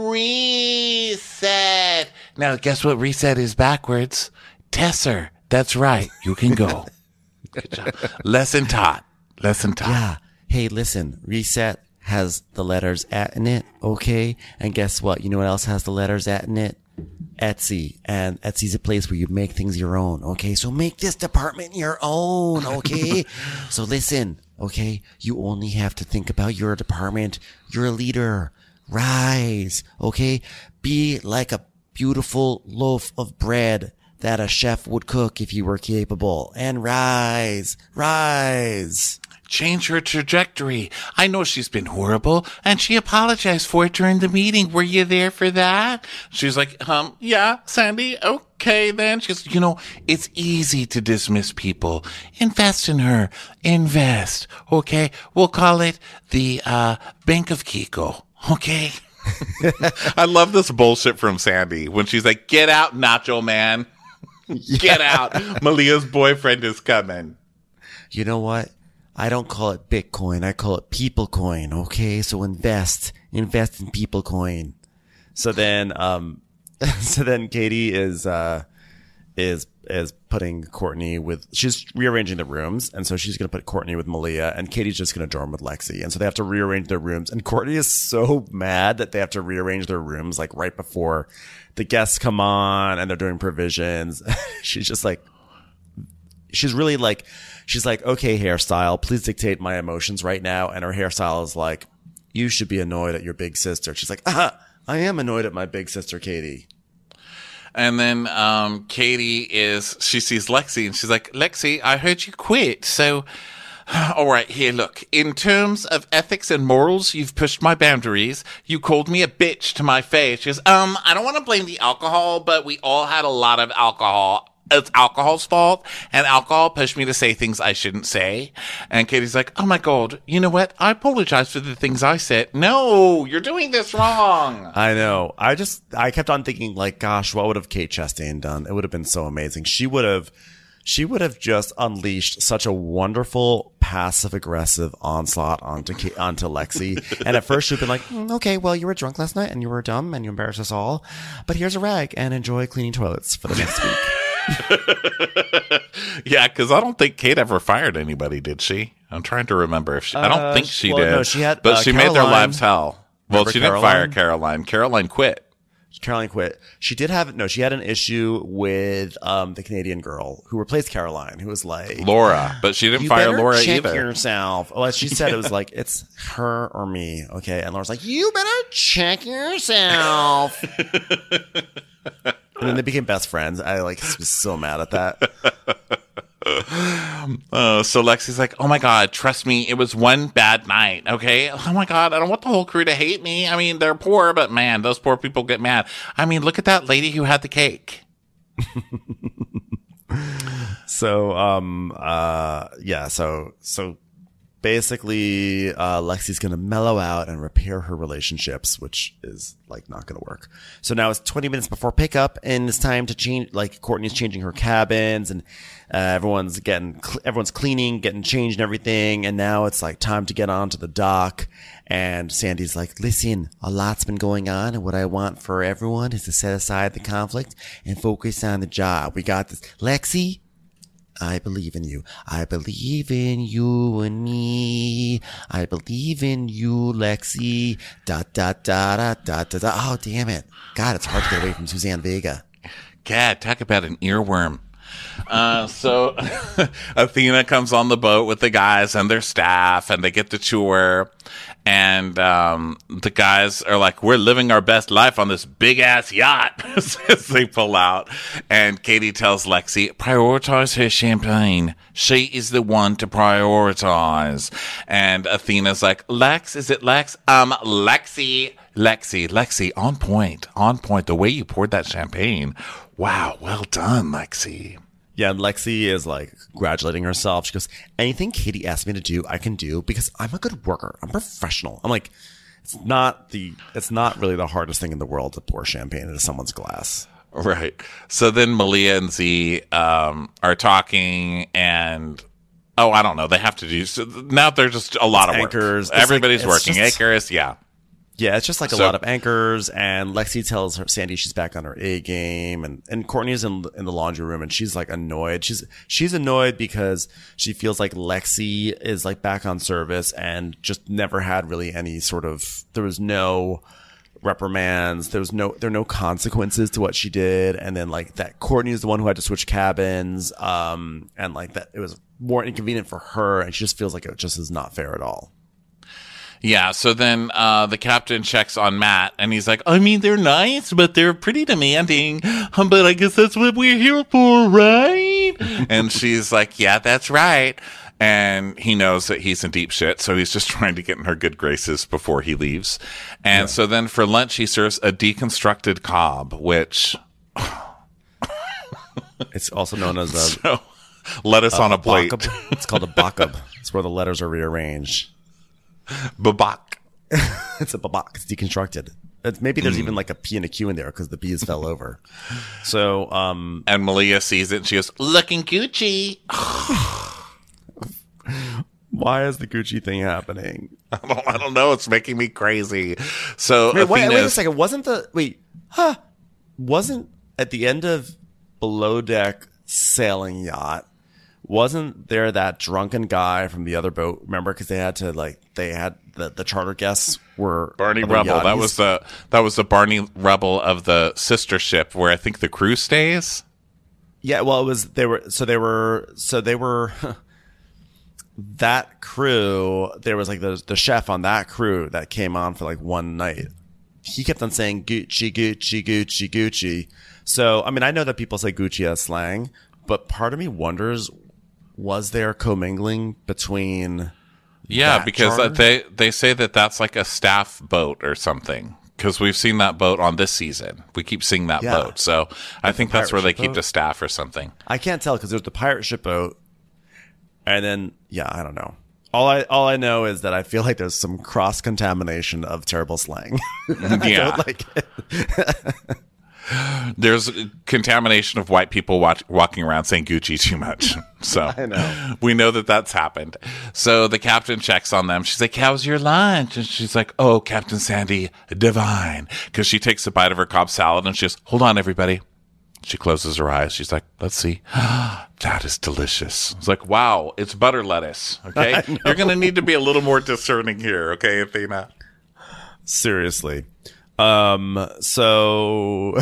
Reset. Now, guess what reset is backwards? Tesser. That's right. You can go. Good job. Lesson taught. Lesson taught. Yeah. Hey, listen, reset has the letters at in it, okay? And guess what? You know what else has the letters at in it? Etsy. And Etsy's a place where you make things your own, okay? So make this department your own, okay? So listen, okay? You only have to think about your department. You're a leader. Rise, okay? Be like a beautiful loaf of bread that a chef would cook if you were capable. And rise, rise. Change her trajectory. I know she's been horrible, and she apologized for it during the meeting. Were you there for that? She's like, um, yeah, Sandy, okay then. She goes, you know, it's easy to dismiss people. Invest in her. Invest, okay? We'll call it the, uh, Bank of Kiko, okay? I love this bullshit from Sandy when she's like, get out, Nacho Man. Get out. Malia's boyfriend is coming. you know what? I don't call it Bitcoin. I call it people coin. Okay. So invest, invest in people coin. So then, um, so then Katie is, uh, is, is putting Courtney with, she's rearranging the rooms. And so she's going to put Courtney with Malia, and Katie's just going to dorm with Lexi. And so they have to rearrange their rooms. And Courtney is so mad that they have to rearrange their rooms like right before the guests come on and they're doing provisions. She's just like, she's really like, she's like, okay, hairstyle, please dictate my emotions right now. And her hairstyle is like, you should be annoyed at your big sister. She's like, ah, I am annoyed at my big sister, Katie. And then um, Katie is, she sees Lexi and she's like, Lexi, I heard you quit. So, all right, here, look. In terms of ethics and morals, you've pushed my boundaries. You called me a bitch to my face. She goes, um, I don't want to blame the alcohol, but we all had a lot of alcohol. It's alcohol's fault, and alcohol pushed me to say things I shouldn't say. And Katie's like, oh my God, you know what? I apologize for the things I said. No, you're doing this wrong. I know. I just, I kept on thinking like, gosh, what would have Kate Chastain done? It would have been so amazing. She would have, she would have just unleashed such a wonderful passive aggressive onslaught onto, onto Lexi. And at first she'd been like, mm, okay, well, you were drunk last night and you were dumb and you embarrassed us all, but here's a rag and enjoy cleaning toilets for the next week. Yeah, because I don't think Kate ever fired anybody, did she? I'm trying to remember if she. I don't Uh, think she well, did. no, she had, but uh, she made their Caroline. lives hell. Well, Remember she didn't Caroline? fire Caroline. Caroline quit. Caroline quit. She did have no. She had an issue with um the Canadian girl who replaced Caroline, who was like Laura, but she didn't you fire better Laura check either. yourself. Well, she said it was like it's her or me. Okay, and Laura's like, you better check yourself. And then they became best friends. I like was so mad at that. Uh, so Lexi's like, oh my God, trust me, it was one bad night, okay? Oh my God, I don't want the whole crew to hate me. I mean, they're poor, but man, those poor people get mad. I mean, look at that lady who had the cake. So, um, uh, yeah, so, so basically, uh, Lexi's going to mellow out and repair her relationships, which is like not going to work. So now it's twenty minutes before pickup and it's time to change, like Courtney's changing her cabins and, uh, everyone's getting, cl- everyone's cleaning, getting changed and everything. And now it's like time to get onto the dock. And Sandy's like, listen, a lot's been going on. And what I want for everyone is to set aside the conflict and focus on the job. We got this. Lexi, I believe in you. I believe in you and me. I believe in you, Lexi. Dot, dot, dot, dot, dot, dot, dot. Oh, damn it. God, it's hard to get away from Suzanne Vega. God, talk about an earworm. Uh, so Athena comes on the boat with the guys and their staff, and they get the tour. And um, the guys are like, we're living our best life on this big ass yacht as they pull out. And Katie tells Lexi, prioritize her champagne. She is the one to prioritize. And Athena's like, Lex, is it Lex? Um, Lexi, Lexi, Lexi, on point, on point. The way you poured that champagne. Wow, well done, Lexi. Yeah, and Lexi is like congratulating herself. She goes, anything Katie asked me to do, I can do because I'm a good worker. I'm professional. I'm like, it's not the, it's not really the hardest thing in the world to pour champagne into someone's glass. Right. So then Malia and Z um, are talking, and oh, I don't know. They have to do so now. They're just a lot It's of anchors. work. It's Everybody's like- it's working. just- Anchors, yeah. Yeah, it's just like a So- lot of anchors, and Lexi tells her Sandy she's back on her A game, and and Courtney's in in the laundry room, and she's like annoyed. She's she's annoyed because she feels like Lexi is like back on service and just never had really any sort of, there was no reprimands, there was no there were no consequences to what she did, and then like that Courtney is the one who had to switch cabins, um, and like that it was more inconvenient for her, and she just feels like it just is not fair at all. Yeah, so then uh, the captain checks on Matt, and he's like, I mean, they're nice, but they're pretty demanding. Um, but I guess that's what we're here for, right? And she's like, yeah, that's right. And he knows that he's in deep shit, so he's just trying to get in her good graces before he leaves. And yeah. So then for lunch, he serves a deconstructed cob, which... It's also known as a... So, lettuce a, on a, a plate. bakub. It's called a bakub. It's where the letters are rearranged. Babak. It's a babak. It's deconstructed. It's, maybe there's Mm. even like a P and a Q in there because the B's fell over. So, um, And Malia sees it and she goes, looking Gucci. Why is the Gucci thing happening? I don't, I don't know. It's making me crazy. So Wait, wait, wait a Athena's- second. Wasn't the wait? Huh? Wasn't at the end of Below Deck Sailing Yacht? Wasn't there that drunken guy from the other boat? Remember, because they had to like they had the, the charter guests were Barney other Rubble. That yachties. was the that was the Barney Rubble of the sister ship, where I think the crew stays. Yeah, well, it was they were so they were so they were that crew. There was like the the chef on that crew that came on for like one night. He kept on saying Gucci, Gucci, Gucci, Gucci. So I mean, I know that people say Gucci as slang, but part of me wonders: was there commingling between? Yeah, that because uh, charter? they they say that that's like a staff boat or something. Because we've seen that boat on this season. We keep seeing that Yeah. boat. So I think that's pirate where they ship keep boat? the staff or something. I can't tell because there's the pirate ship boat, and then yeah, I don't know. All I all I know is that I feel like there's some cross contamination of terrible slang. I Yeah. don't like it. There's contamination of white people watch, walking around saying Gucci too much. So I know. we know that that's happened. So the captain checks on them. She's like, how's your lunch? And she's like, oh, Captain Sandy, divine. Because she takes a bite of her Cobb salad and she goes, hold on, everybody. She closes her eyes. She's like, let's see. That is delicious. It's like, wow, it's butter lettuce. Okay. You're going to need to be a little more discerning here. Okay, Athena. Seriously. Um, so,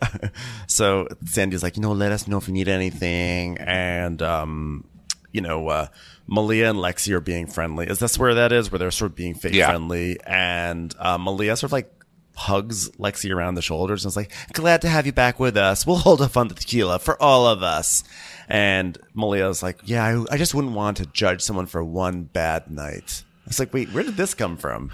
so Sandy's like, you know, let us know if you need anything. And, um, you know, uh, Malia and Lexi are being friendly. Is this where that is? Where they're sort of being fake Yeah. friendly. And, uh, Malia sort of like hugs Lexi around the shoulders and is like, glad to have you back with us. We'll hold off on the tequila for all of us. And Malia's like, yeah, I, I just wouldn't want to judge someone for one bad night. It's like, wait, where did this come from?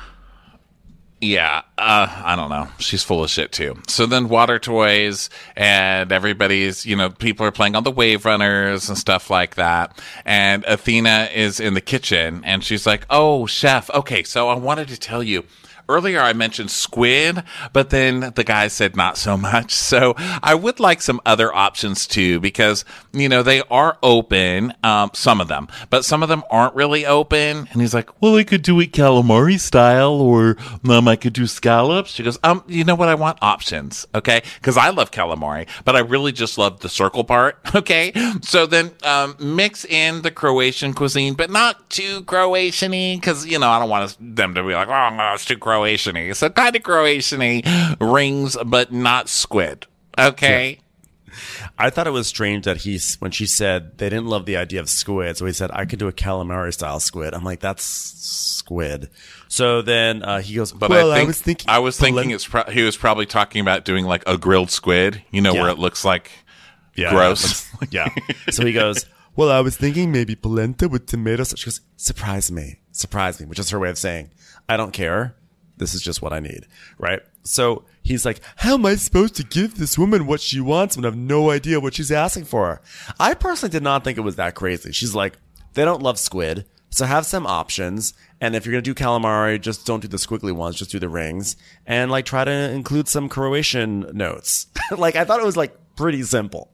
Yeah, uh, I don't know. She's full of shit too. So then water toys and everybody's, you know, people are playing on the wave runners and stuff like that. And Athena is in the kitchen and she's like, oh, chef. Okay, so I wanted to tell you. Earlier, I mentioned squid, but then the guy said not so much. So I would like some other options too, because, you know, they are open, um, some of them, but some of them aren't really open. And he's like, well, I could do it calamari style, or um, I could do scallops. She goes, um, you know what? I want options. Okay. Cause I love calamari, but I really just love the circle part. Okay. So then, um, mix in the Croatian cuisine, but not too Croatian-y. Cause, you know, I don't want them to be like, oh, no, it's too Croatian. Croatian-y. So kind of Croatian-y rings, but not squid. Okay. Yeah. I thought it was strange that he, when she said they didn't love the idea of squid, so he said, I could do a calamari style squid. I'm like, that's squid. So then uh, he goes, But well, I, think, I was thinking, I was thinking polen- it's pro- he was probably talking about doing like a grilled squid, you know, Yeah. where it looks like yeah, gross. Yeah. So he goes, well, I was thinking maybe polenta with tomato sauce. She goes, surprise me, surprise me, which is her way of saying, I don't care. This is just what I need, right? So he's like, how am I supposed to give this woman what she wants when I have no idea what she's asking for? I personally did not think it was that crazy. She's like, they don't love squid, so have some options. And if you're going to do calamari, just don't do the squiggly ones, just do the rings. And like try to include some Croatian notes. Like I thought it was like pretty simple.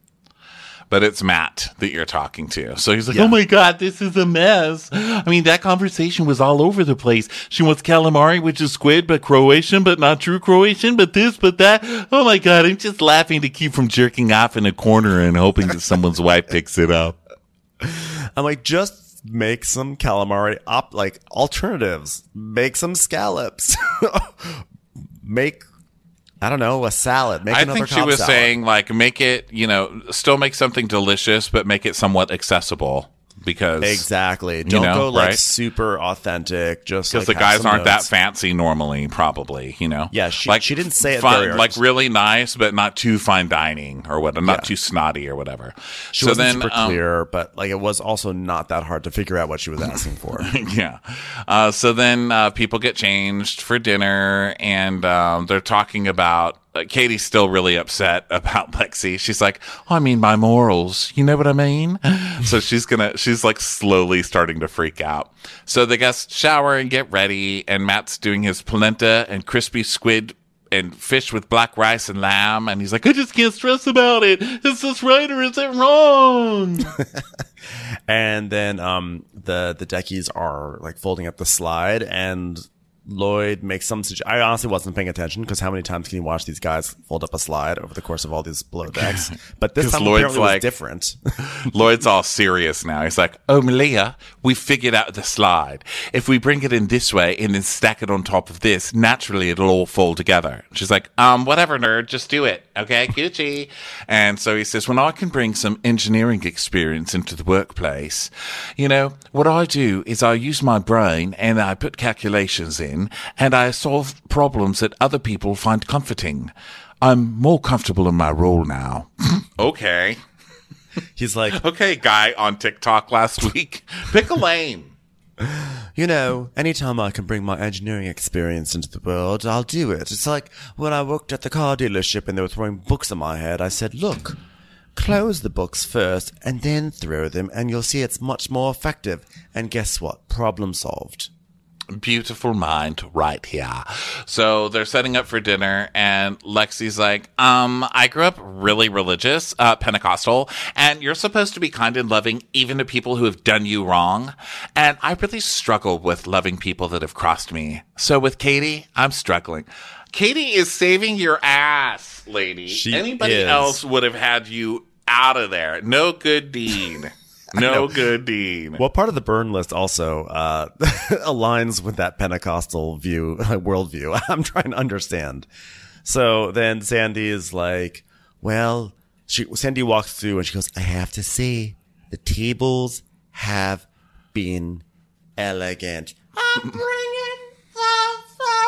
But it's Matt that you're talking to. So he's like, Yeah. oh my God, this is a mess. I mean, that conversation was all over the place. She wants calamari, which is squid, but Croatian, but not true Croatian, but this, but that. Oh my God, I'm just laughing to keep from jerking off in a corner and hoping that someone's wife picks it up. I'm like, just make some calamari op like alternatives. Make some scallops. Make I don't know, a salad. Make I another think she Cobb was salad. saying, like, make it, you know, still make something delicious, but make it somewhat accessible. Because Exactly. Don't know, go like right? super authentic. Just because like the have guys some aren't that notes. fancy normally, probably, you know. Yeah, she- like she didn't say it fun, very like artistic. really nice, but not too fine dining or what, not Yeah. too snotty or whatever. She so wasn't then, super um, clear, but like it was also not that hard to figure out what she was asking for. yeah. Uh, so then uh, people get changed for dinner, and um, they're talking about. Uh, Katie's still really upset about Lexi. She's like, oh, I mean, my morals. You know what I mean? So she's gonna, she's like slowly starting to freak out. So the guests shower and get ready, and Matt's doing his polenta and crispy squid and fish with black rice and lamb. And he's like, I just can't stress about it. Is this right or is it wrong? And then um, the the deckies are like folding up the slide, and Lloyd makes some suggestion. I honestly wasn't paying attention because how many times can you watch these guys fold up a slide over the course of all these below decks? But this time Lloyd's apparently like, was different. Lloyd's all serious now. He's like, oh, Malia, we figured out the slide. If we bring it in this way and then stack it on top of this, naturally it'll all fall together. She's like, um, whatever, nerd, just do it. Okay, Gucci. And so he says, when I can bring some engineering experience into the workplace, you know, what I do is I use my brain and I put calculations in, and I solve problems that other people find comforting. I'm more comfortable in my role now. Okay. He's like, Okay, guy on TikTok last week. Pick a lane. you know, anytime I can bring my engineering experience into the world, I'll do it. It's like when I worked at the car dealership and they were throwing books at my head, I said, look, close the books first and then throw them, and you'll see it's much more effective. And guess what? Problem solved. Beautiful mind right here. So they're setting up for dinner, and Lexi's like, um, I grew up really religious, uh, Pentecostal, and you're supposed to be kind and loving even to people who have done you wrong. And I really struggle with loving people that have crossed me. So with Katie, I'm struggling. Katie is saving your ass, lady. She Anybody is. else would have had you out of there. No good deed. No good deed. Well, part of the burn list also uh, aligns with that Pentecostal view, worldview. I'm trying to understand. So then Sandy is like, well, she, Sandy walks through and she goes, I have to say, the tables have been elegant. I'm bringing the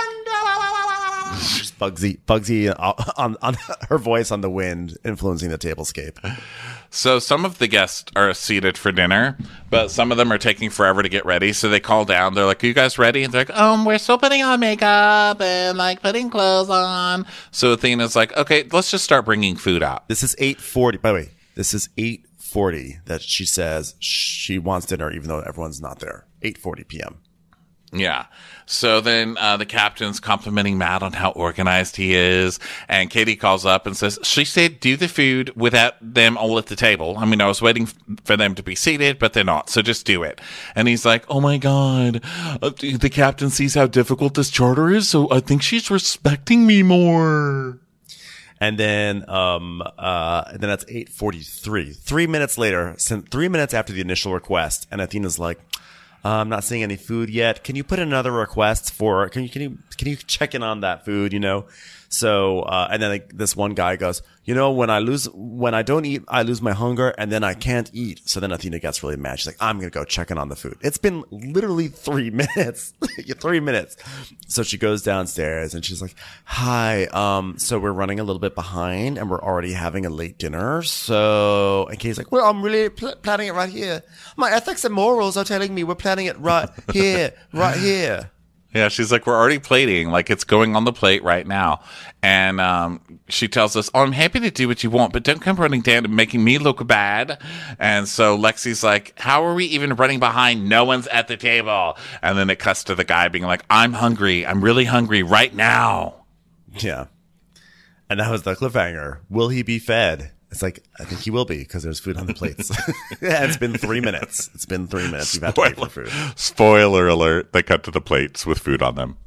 thunder. Just Bugsy, Bugsy on, on her voice on the wind influencing the tablescape. So some of the guests are seated for dinner, but some of them are taking forever to get ready. So they call down. They're like, are you guys ready? And they're like, um, we're still putting on makeup and like putting clothes on. So Athena's like, okay, let's just start bringing food out. This is eight forty. By the way, this is eight forty that she says she wants dinner even though everyone's not there. eight forty p.m. Yeah. So then uh, the captain's complimenting Matt on how organized he is. And Katie calls up and says, she said, do the food without them all at the table. I mean, I was waiting f- for them to be seated, but they're not. So just do it. And he's like, oh my God, uh, the captain sees how difficult this charter is. So I think she's respecting me more. And then, um, uh, and then that's eight forty-three. Three minutes later, since three minutes after the initial request, and Athena's like, Uh, I'm not seeing any food yet. Can you put in another request for, can you, can you, can you check in on that food, you know? So, uh, and then like, this one guy goes, you know, when I lose, when I don't eat, I lose my hunger and then I can't eat. So then Athena gets really mad. She's like, I'm going to go check in on the food. It's been literally three minutes, three minutes. So she goes downstairs and she's like, hi. Um, so we're running a little bit behind and we're already having a late dinner. So, and Katie's like, well, I'm really pl- planning it right here. My ethics and morals are telling me we're planning it right here, right here. Yeah, she's like, we're already plating. Like, it's going on the plate right now. And um, she tells us, oh, I'm happy to do what you want, but don't come running down and making me look bad. And so Lexi's like, how are we even running behind? No one's at the table. And then it cuts to the guy being like, I'm hungry. I'm really hungry right now. Yeah. And that was the cliffhanger. Will he be fed? It's like, I think he will be because there's food on the plates. Yeah, it's been three minutes. It's been three minutes. You've had to wait for food. Spoiler alert. They cut to the plates with food on them.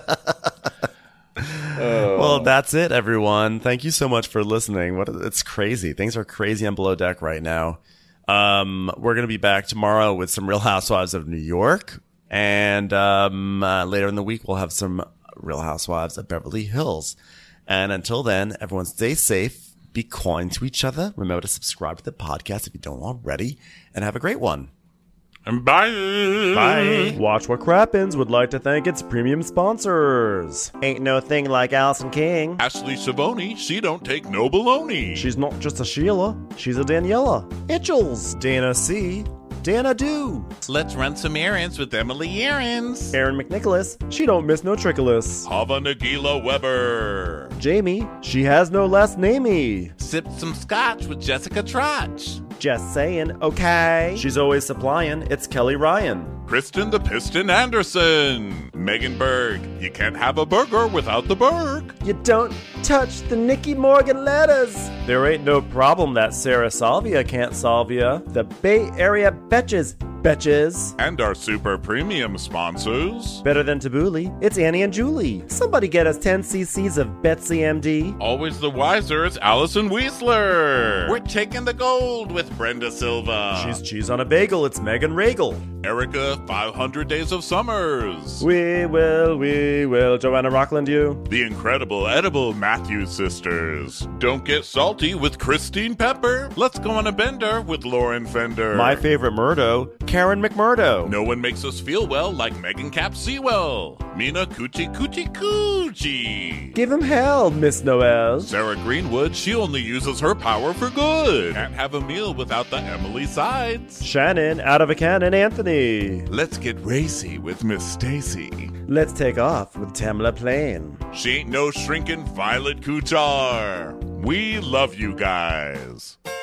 Oh. Well, that's it, everyone. Thank you so much for listening. What It's crazy. Things are crazy on Below Deck right now. Um, we're going to be back tomorrow with some Real Housewives of New York. And um, uh, later in the week, we'll have some Real Housewives of Beverly Hills. And until then, everyone stay safe. Be kind to each other. Remember to subscribe to the podcast if you don't already. And have a great one. And bye. Bye. Watch What Crappens would like to thank its premium sponsors. Ain't no thing like Allison King. Ashley Savoni, she don't take no baloney. She's not just a Sheila, she's a Daniela. Itchels. Dana C. Dana Do. Let's run some errands with Emily Errands. Aaron McNicholas. She don't miss no trickolas. Hava Nagila Weber. Jamie. She has no last namey. Sip some scotch with Jessica Trotch. Just saying, okay. She's always supplying. It's Kelly Ryan. Kristen the Piston Anderson. Megan Berg. You can't have a burger without the Berg. You don't touch the Nicky Morgan letters. There ain't no problem that Sarah Salvia can't solve ya. The Bay Area Betches, Betches. And our super premium sponsors. Better than Tabbouleh, it's Annie and Julie. Somebody get us ten cc's of Betsy M D. Always the wiser, it's Allison Weisler. We're taking the gold with Brenda Silva. She's cheese on a bagel, it's Megan Regal. Erica, five hundred Days of Summers. We will, we will. Joanna Rockland, you. The incredible edible Matthews sisters. Don't get salty with Christine Pepper. Let's go on a bender with Lauren Fender. My favorite Murdo, Karen McMurdo. No one makes us feel well like Megan Cap Sewell. Mina Coochie Coochie Coochie. Give him hell, Miss Noel. Sarah Greenwood, she only uses her power for good. Can't have a meal without the Emily Sides. Shannon, out of a cannon, Anthony. Let's get racy with Miss Stacy. Let's take off with Tamla Plain. She ain't no shrinking Violet Kuchar. We love you guys.